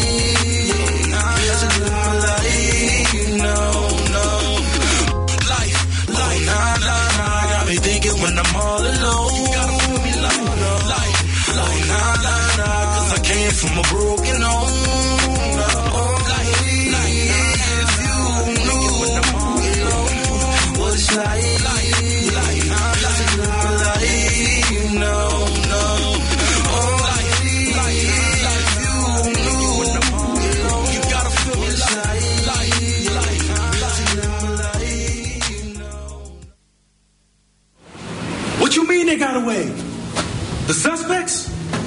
Thinking when I'm all alone, you gotta feel me like, like, like, nah, nah, nah, cause I came from a broken home. Like, like, if you knew when I'm all alone, what it's like, like, like, like, like, no, no, like, like, if you knew when I'm all alone, you gotta feel me like, like, like, What you mean they got away? The suspects?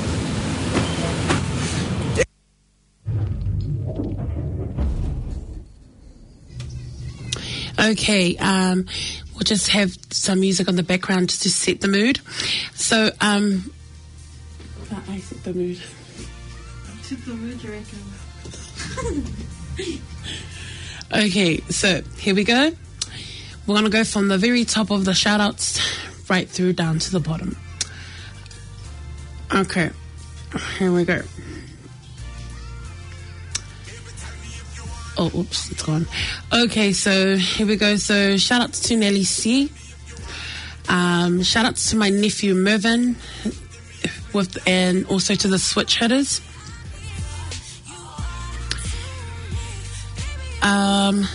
Okay, um, we'll just have some music on the background just to set the mood. So, um, I set the mood. Set the mood, you reckon? Okay, so here we go. We're going to go from the very top of the shout-outs right through down to the bottom. Okay, here we go. Oh, oops, it's gone. Okay, so here we go. So shout outs to Nelly C. Um, shout outs to my nephew Mervyn, with and also to the Switch Hitters. Um,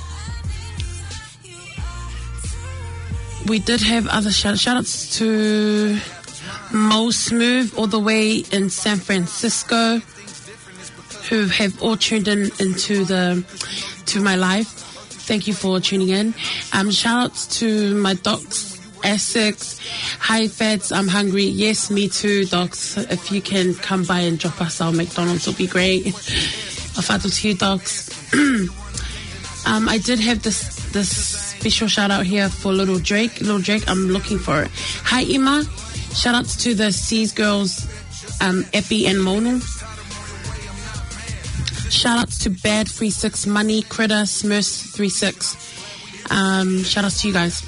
we did have other shout, shout outs to Mo Smooth all the way in San Francisco, who have all tuned in into the to my live. Thank you for tuning in. Um, shout outs to my docs, Essex. Hi Feds, I'm hungry. Yes, me too, docs. If you can come by and drop us our McDonald's, it'll be great. Afatu to you, docs. um, I did have this this special shout out here for Little Drake. Little Drake, I'm looking for it. Hi Ima. Shout outs to the Seas girls, um, Epi and Mono. Shout outs to Bad three six, Money, Critter, Smurfs three six. Um, shout outs to you guys.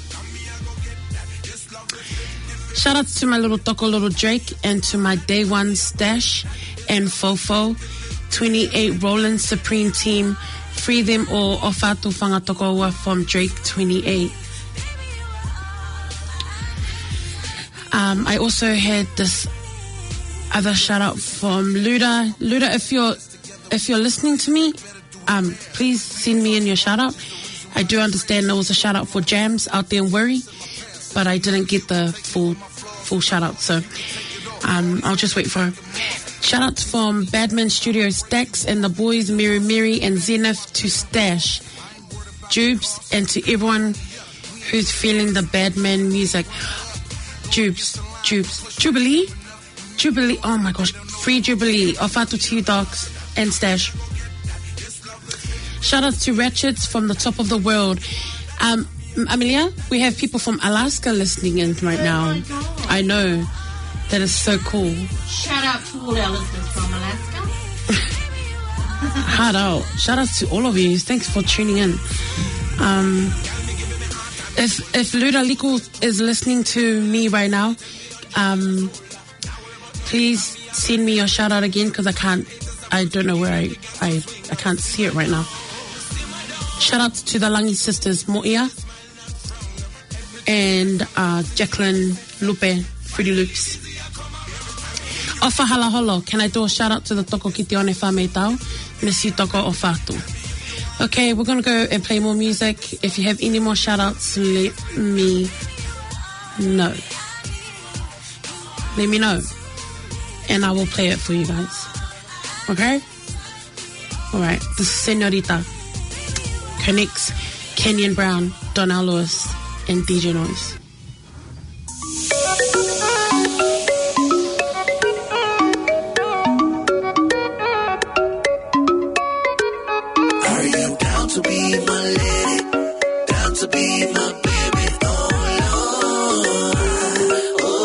Shout outs to my little Toko Little Drake and to my Day One Stash and Fofo, twenty-eight Roland Supreme Team. Free them all. Ofatu Whangatokoa from Drake twenty-eight. Um, I also had this other shout out from Luda. Luda, if you're if you're listening to me, um, please send me in your shout out. I do understand there was a shout out for Jams out there in Worry, but I didn't get the full full shout out, so um, I'll just wait for her. Shout outs from Badman Studio Stacks and the boys Miri Miri and Zenith to Stash, Jubes, and to everyone who's feeling the Badman music. Jubes, Jubes, Jubilee, Jubilee, oh my gosh, free Jubilee, Ofatu to you dogs and Stash. Shout out to Ratchets from the top of the world. Um, Amelia, we have people from Alaska listening in right oh now. My God. I know. That is so cool. Shout out to all our listeners from Alaska. Hard out. Shout out to all of you. Thanks for tuning in. Um, If if Ludaliku is listening to me right now, um, please send me your shout out again because I can't. I don't know where I, I I can't see it right now. Shout out to the Langi sisters, Mo'ia and uh, Jacqueline, Lupe, Fruity Loops. Ofa hala holo, can I do a shout out to the Toko Kiti One Whamei Tau? Miss you Toko Ofatu. Okay, we're gonna go and play more music. If you have any more shout outs, let me know. Let me know. And I will play it for you guys. Okay? Alright, this is Senorita. Connects Kenyon Brown, Donnell Lewis, and D J Noise. Are you down to be my lady? Down to be my baby? Oh Lord, oh.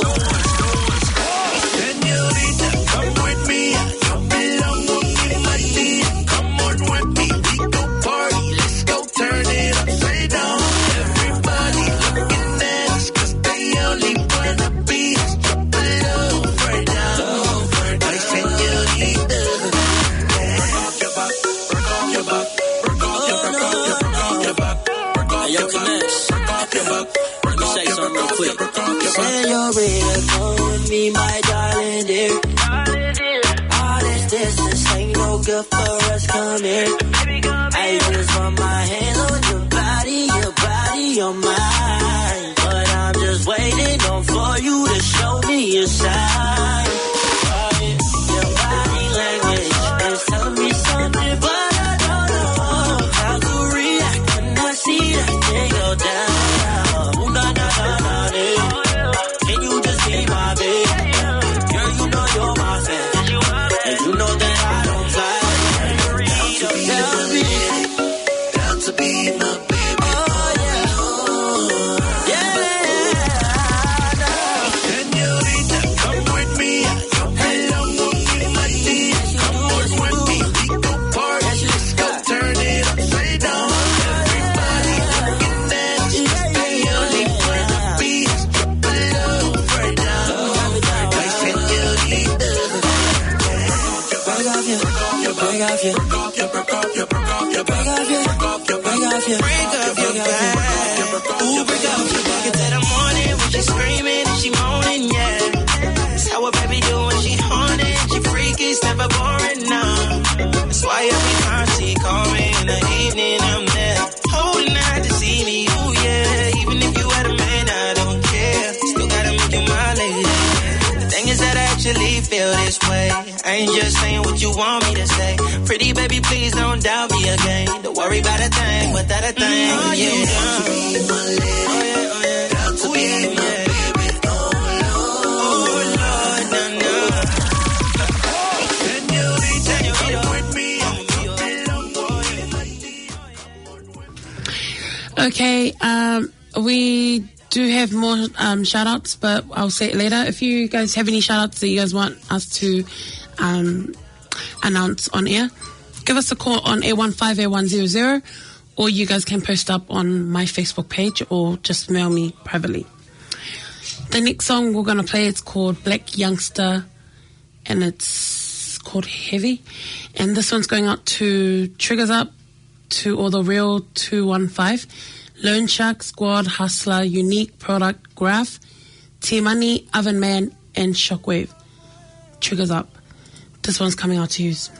Señorita, come with me. You belong in my seat. Come on with me, we go party. Let's go turn it upside down. Everybody looking at us 'cause they only wanna be us. Drop it low right now. My señorita, work off your back, work off your back. Yo, Connects. Let me say something real quick. Senorita, come with me, my darling dear. All this distance ain't no good for us, come here. I just want my hands on your body, your body on mine. But I'm just waiting on for you to show me your sign. Your body language is telling me something, but I don't know how to react when I see that thing go down. Ooh, na, na, na, na, na. Can you just be my babe? Girl, you know you're my fan. And you know that I don't lie. Down to be my baby. Oh, yeah. Yeah. Señorita, come with me. You belong in my seat. Come on with me, we go party. Let's go turn it upside down. Everybody looking at us 'cause they only wanna be us. Drop it low right now. My señorita, Break off your, break off your, break off your, break off your, break off your, break off your, break off your, break off your, break off your, break off your back. Ooh, break off your back until the morning when she screaming and she moaning, yeah. That's how a baby do when she haunted, she freaky, it's never boring, nah. That's why every time she call me in the evening, I'm there, holding out to see me, ooh yeah. Even if you had a man, I don't care, still gotta make you my lady. The thing is that I actually feel this way. I ain't just saying what you want me to say. Pretty baby, please don't doubt me again. Don't worry about a thing, without a thing. Oh, yeah. Down to be my lady. Oh, yeah, oh, yeah. Down to be my baby. Oh, Lord. Oh, Lord, no, no. señorita, come with me. Okay, um, we do have more um, shout outs, but I'll say it later. If you guys have any shout outs that you guys want us to um, announce on air, give us a call on eight one five eight one zero zero, or you guys can post up on my Facebook page or just mail me privately. The next song we're going to play, it's called Black Youngster, and it's called Heavy. And this one's going out to Triggers Up, to all the real two one five, Lone Shark, Squad, Hustler, Unique, Product, Graph, T-Money, Oven Man, and Shockwave. Triggers Up. This one's coming out to you. Getting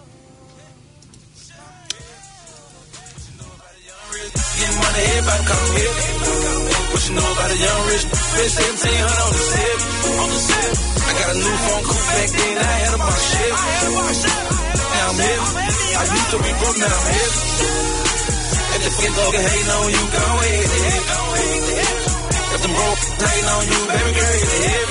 money, everybody come here. What you know about a young rich? Bitch, seventeen hundred on the sip. On the sip. I got a new phone coupe back then. I had a my shit. Now I'm here. I used to be broke, now I'm here. If the fucking dog hating on you, go ahead. If them broke hating on you, baby girl, hit the hip.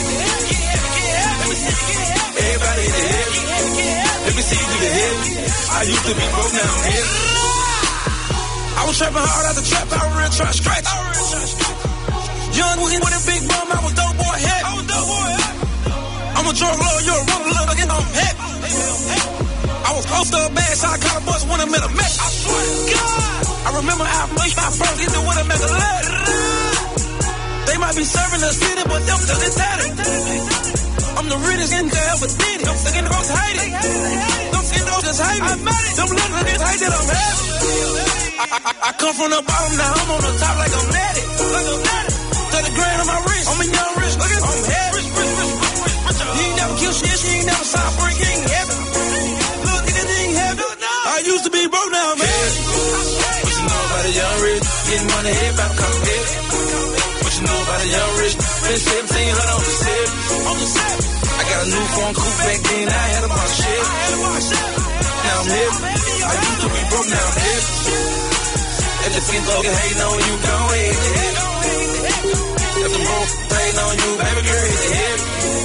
Everybody hit the hip. Let me see you do the hip. I used to be broke, now I'm here. I was trapping hard out the trap, I was real trying to scratch. Young with a big bum, I was dope boy head. I'm a drug lord, you're a runner, look like I'm happy. I was close to a bad, so I caught a bus when I met a mess. I swear to God. I remember how much I first get to what I make a lot. They might be serving the city, but them still get tatted. I'm the realest in there ever did it. Them sticking the folks hate it. Them skin those just hate me. Them little niggas hate that I'm happy. I, I, I come from the bottom, now I'm on the top like I'm natty. Like I'm natty. thirty grand on my wrist. I'm a young rich, look at I'm heavy. He ain't never kill shit, she ain't never saw a brick, he ain't heavy. Look at this thing heavy. I used to be broke, now I'm heavy. What you know about a young rich? Getting money, everybody come heavy. What you know about a young rich? Been seventeen hundred on the set. On the set. I got a new phone coupe back then, I had a bunch of shit. Now I'm heavy. I used to be broke, now I'm heavy. If the skin dog hating on you, go ahead. If the bro hating on you, baby girl, hit the head.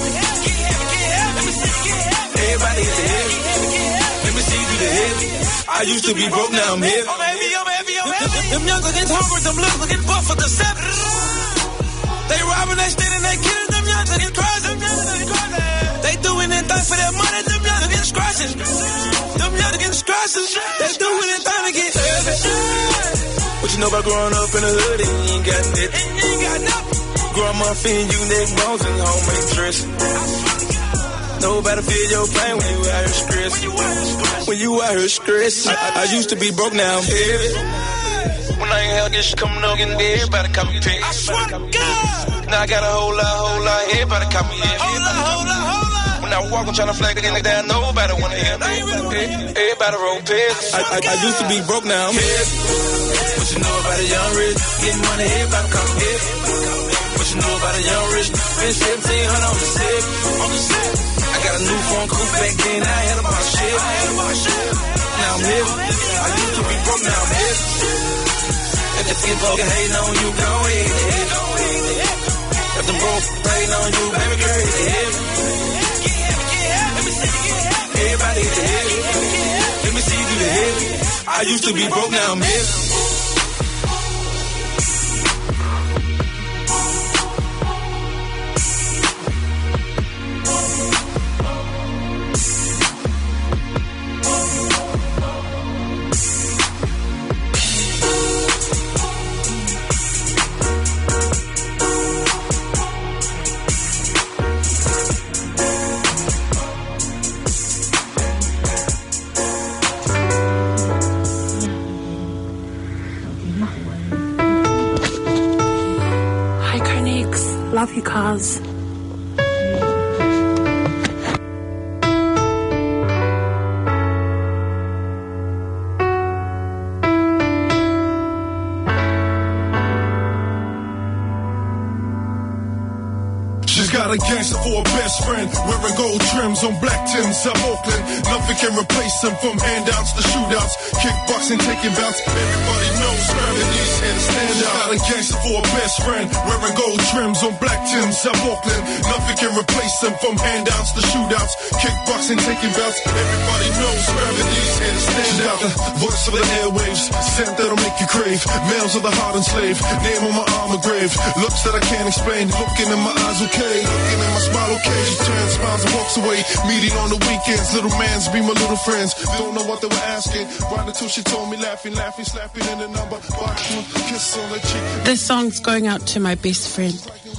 Everybody hit the head. Let me see you do the head. I used to be broke, now I'm heavy. I'm heavy, I'm heavy, I'm heavy. Them young get hungry, them little get buff for the seven. They robbing, they stealing, they killing, them young get crazy. They doing anything for their money, them young get scratches. Them young get scratches. They do anything to get heavy. What you know about growing up in the hood and you ain't got nothing? And you ain't got nothing. Grandma feeding you neck bones and homemade dressing. Nobody feel your pain when you out here stressing. When you out here stressing. I, I used to be broke, now I'm heavy. When I ain't hell, get shit coming up, getting everybody call me pig. I swear to God. Now I got a whole lot, whole lot, everybody call me heavy. Whole lot, whole lot, whole lot. When I walk, I'm trying to flag again like that, nobody wanna hear me. Everybody roll pigs. I, I, I used to be broke, now I'm heavy. What you know about a young rich? Getting money, everybody call me heavy. What you know about a young rich? Been seventeen hundred on the set. On the set. I got a new phone coupe back then, I had a bunch of shit. Now I'm heavy. I used to be broke, now I'm heavy. If the skin folk hating on you, go ahead. If the bro hating on you, baby girl, hit the head. Everybody hit the head. Let me see you do the head. I used to be broke, now I'm heavy. Love you, cars. Got a gangster for a best friend, wearing gold trims on black Tims, South Oakland. Nothing can replace him, from handouts to shootouts, kickboxing, taking bouts. Everybody knows grabbing these hands stand out. Got a gangster for a best friend, wearing gold trims on black Tims, South Oakland. Nothing can replace him, from handouts to shootouts, kickboxing, taking bouts. Everybody knows grabbing these hands stand out. The voice of the airwaves, scent that'll make you crave. Males of the heart enslaved, name on my arm engraved. Looks that I can't explain, looking in my eyes, okay. Looking at my smile, okay. She turns, smiles, and walks away. Meeting on the weekends, little mans be my little friends. Don't know what they were asking. Right until she told me, laughing, laughing, slapping in the number. Kiss on the cheek. This song's going out to my best friend.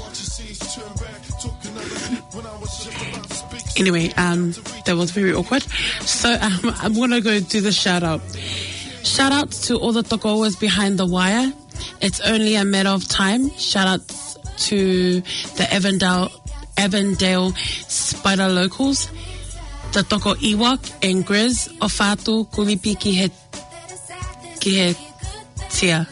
Anyway, um, that was very awkward. So um, I'm gonna go do the shout out. Shout out to all the tokoas behind the wire. It's only a matter of time. Shout out to the Avondale, Avondale Spider Locals, the Toko Iwak and Grizz, Ofatu, Kulipi ki he, ki he tia.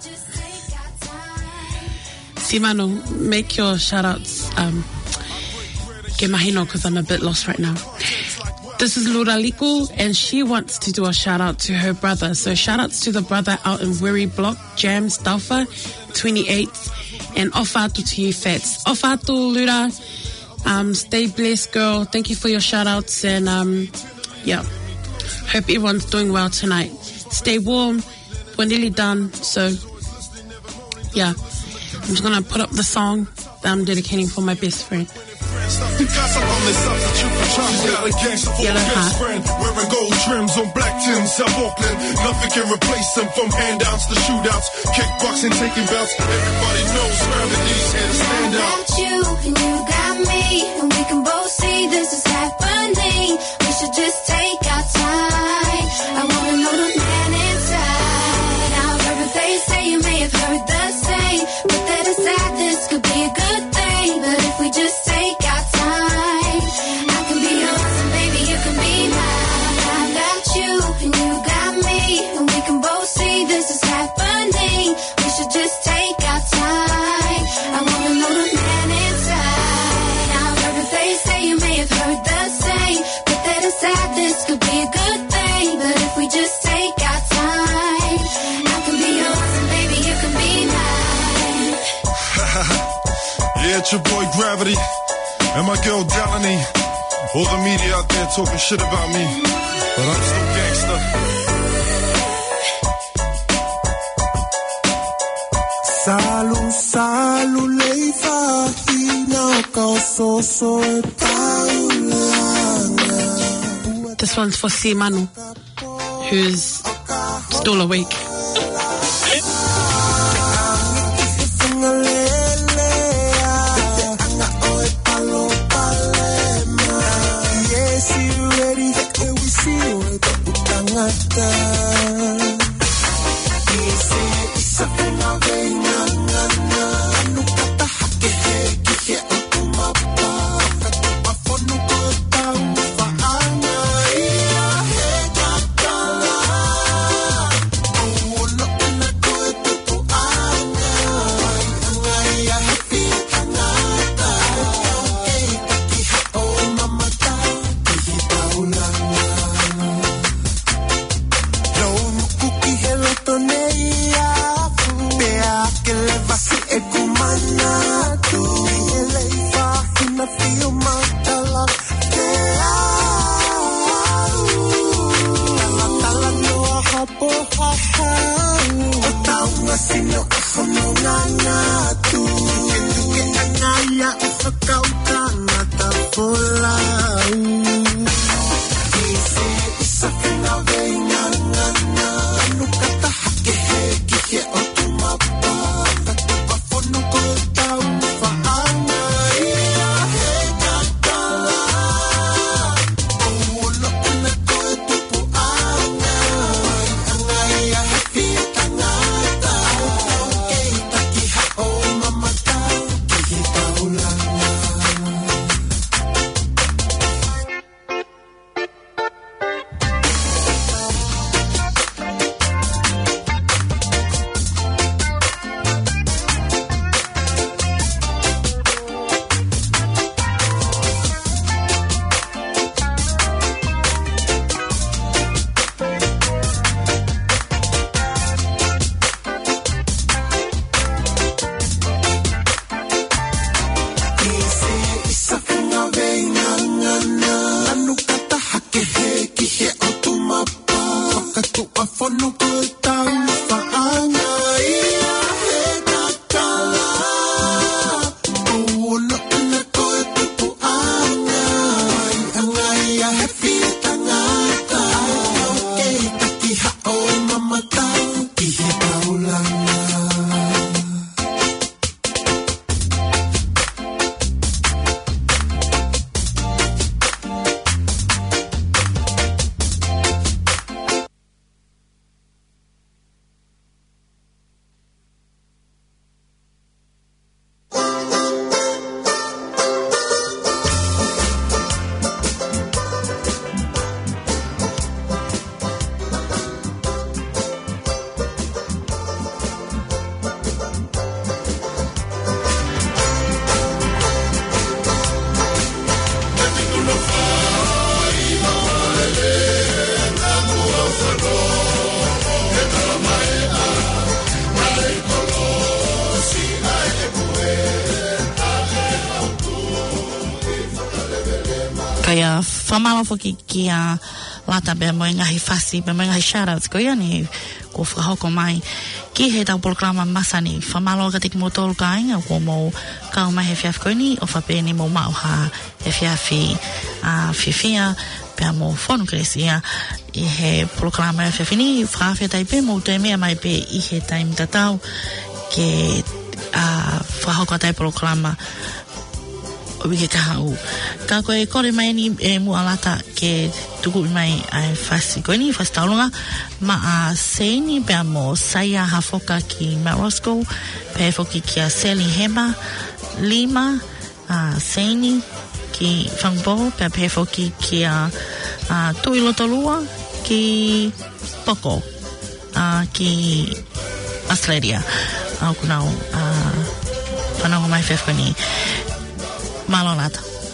Simano, make your shout outs, um, ke mahino, because I'm a bit lost right now. This is Luraliku, and she wants to do a shout out to her brother. So shout outs to the brother out in Wiri Block, Jams Dalfa, twenty-eighth. And Ofatu to you, Fats. Ofatu, Lura. Um, stay blessed, girl. Thank you for your shout outs. And, um, yeah. Hope everyone's doing well tonight. Stay warm. We're nearly done. So, yeah. I'm just going to put up the song that I'm dedicating for my best friend. She's got a gangster for a best friend, wearing gold trims on black Tims, South Auckland. Nothing can replace them, from handouts to shootouts, kickboxing, taking bouts. Everybody knows surrounding these hands stand out. I got you and you got me, and we can both see this is happening. We should just take our time. I wanna know the man inside. I've heard what they say, you may have heard the same, but that aside, this could be a good thing. But if we just take our time, I can be yours and baby you can be mine. I got you and you got me, and we can both see this is happening. We should just take our time. I wanna know the man inside. I've heard what they say, you may have heard the same, but that aside, this could be a good thing. But if we just take our time, I can be yours and baby you can be mine. Yeah, it's your boy Gravity and my girl Delaney. All the media out there talking shit about me, but I'm still gangster. Salu, salu, leifa, hina, kauso, so, This one's for C Manu, who's still awake. Kaya whamala whoki ki a lata bea mo ngahi whasi, bea mo ngahi shoutouts ko ia ni ko whakahoko mai Ki he tau programa masani, whamalo ka tiki motoro ka inga, ko mo kau mai he whiawhi koini, o whapeni mo mau ha he whiawhi a whiwhia, pia mo whonu kresia, i he programa e whiawhi ni, whawhia tai pe mo te mea mai pe i he taim tatau, ke a whahoka tai programa, o wike kahau. Ka koe kore mai ni e mua lata ke tuku mai ai whasi koe ni, whasi taurunga, ma a seini pia mo saia hafoka ki Marosco, pe foki ki a Sally Hema, Lima, a seini ki Whangpo, pe pe foki ki a, a Tui Lotolua, ki Poko, a ki Australia. Au kunau, a whanau mai whewhko ni. Malo lata.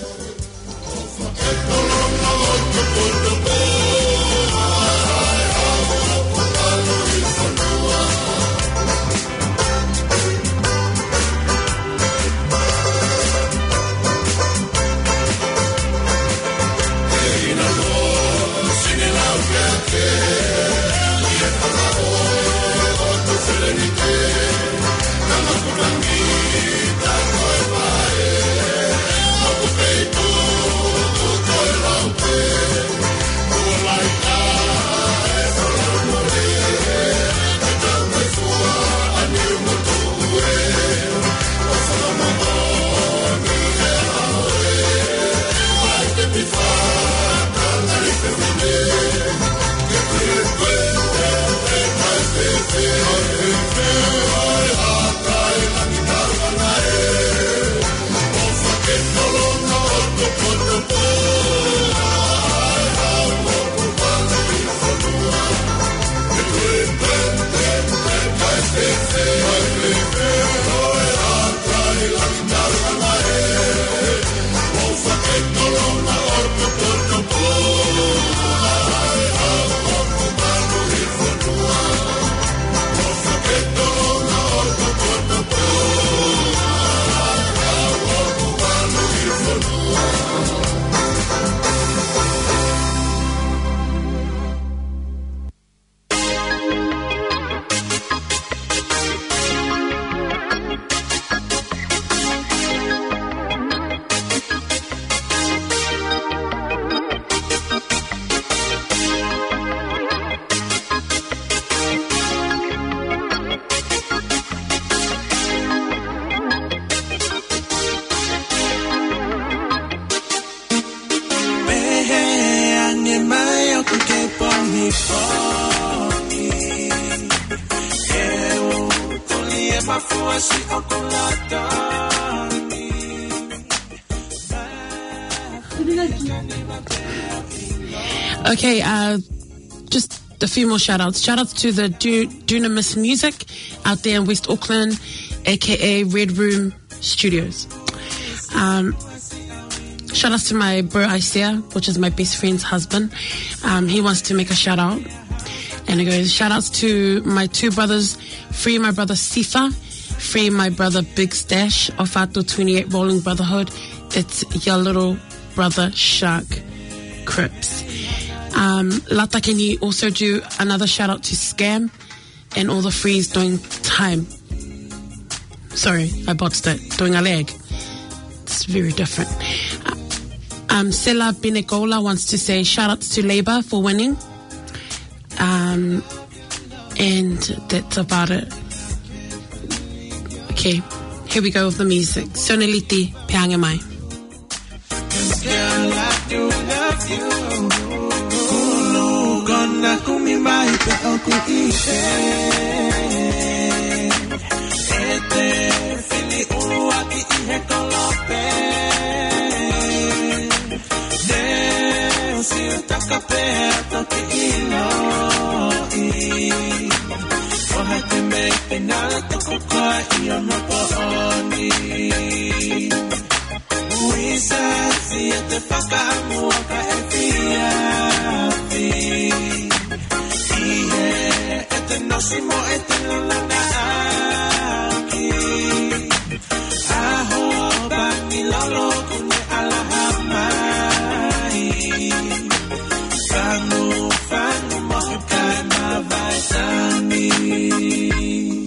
Okay, uh, just a few more shout outs. Shout outs to the du- Dunamis Music out there in West Auckland, aka Red Room Studios. Um, shout outs to my bro Isaiah, which is my best friend's husband. Um, he wants to make a shout out. And it goes, shout outs to my two brothers, free my brother Sifa, free my brother Big Stash of Fato twenty-eight Rolling Brotherhood. It's your little brother Shark Crips. Um, Lata, can you also do another shout out to Scam and all the frees doing time? Sorry, I botched it. Doing a leg. It's very different. Um, Sela Binegola wants to say shout outs to Labour for winning. Um, and that's about it. Okay, here we go with the music. Soneliti Peange Mai. Girl, I do love you. Kulu gonna kumi mai pe oku ite. Ete fili uaki ihe kolope. Deo si utaka pe toki ino i. Ohate me penala toko koa iyo no po oni. Uisa si te faka muaka e fiafi. Ihe ete nosimo ete lolanga aki. Aho bani lolo kune alahamai. Fanu fanu mokai ma vaitani.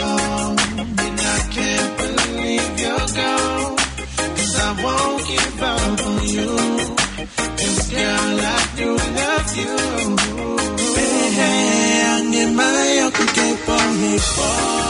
gone. And I can't believe you're gone. Cause I won't give up on you. And girl, I do love you. Hey, hey, ang my uncle que por mi por.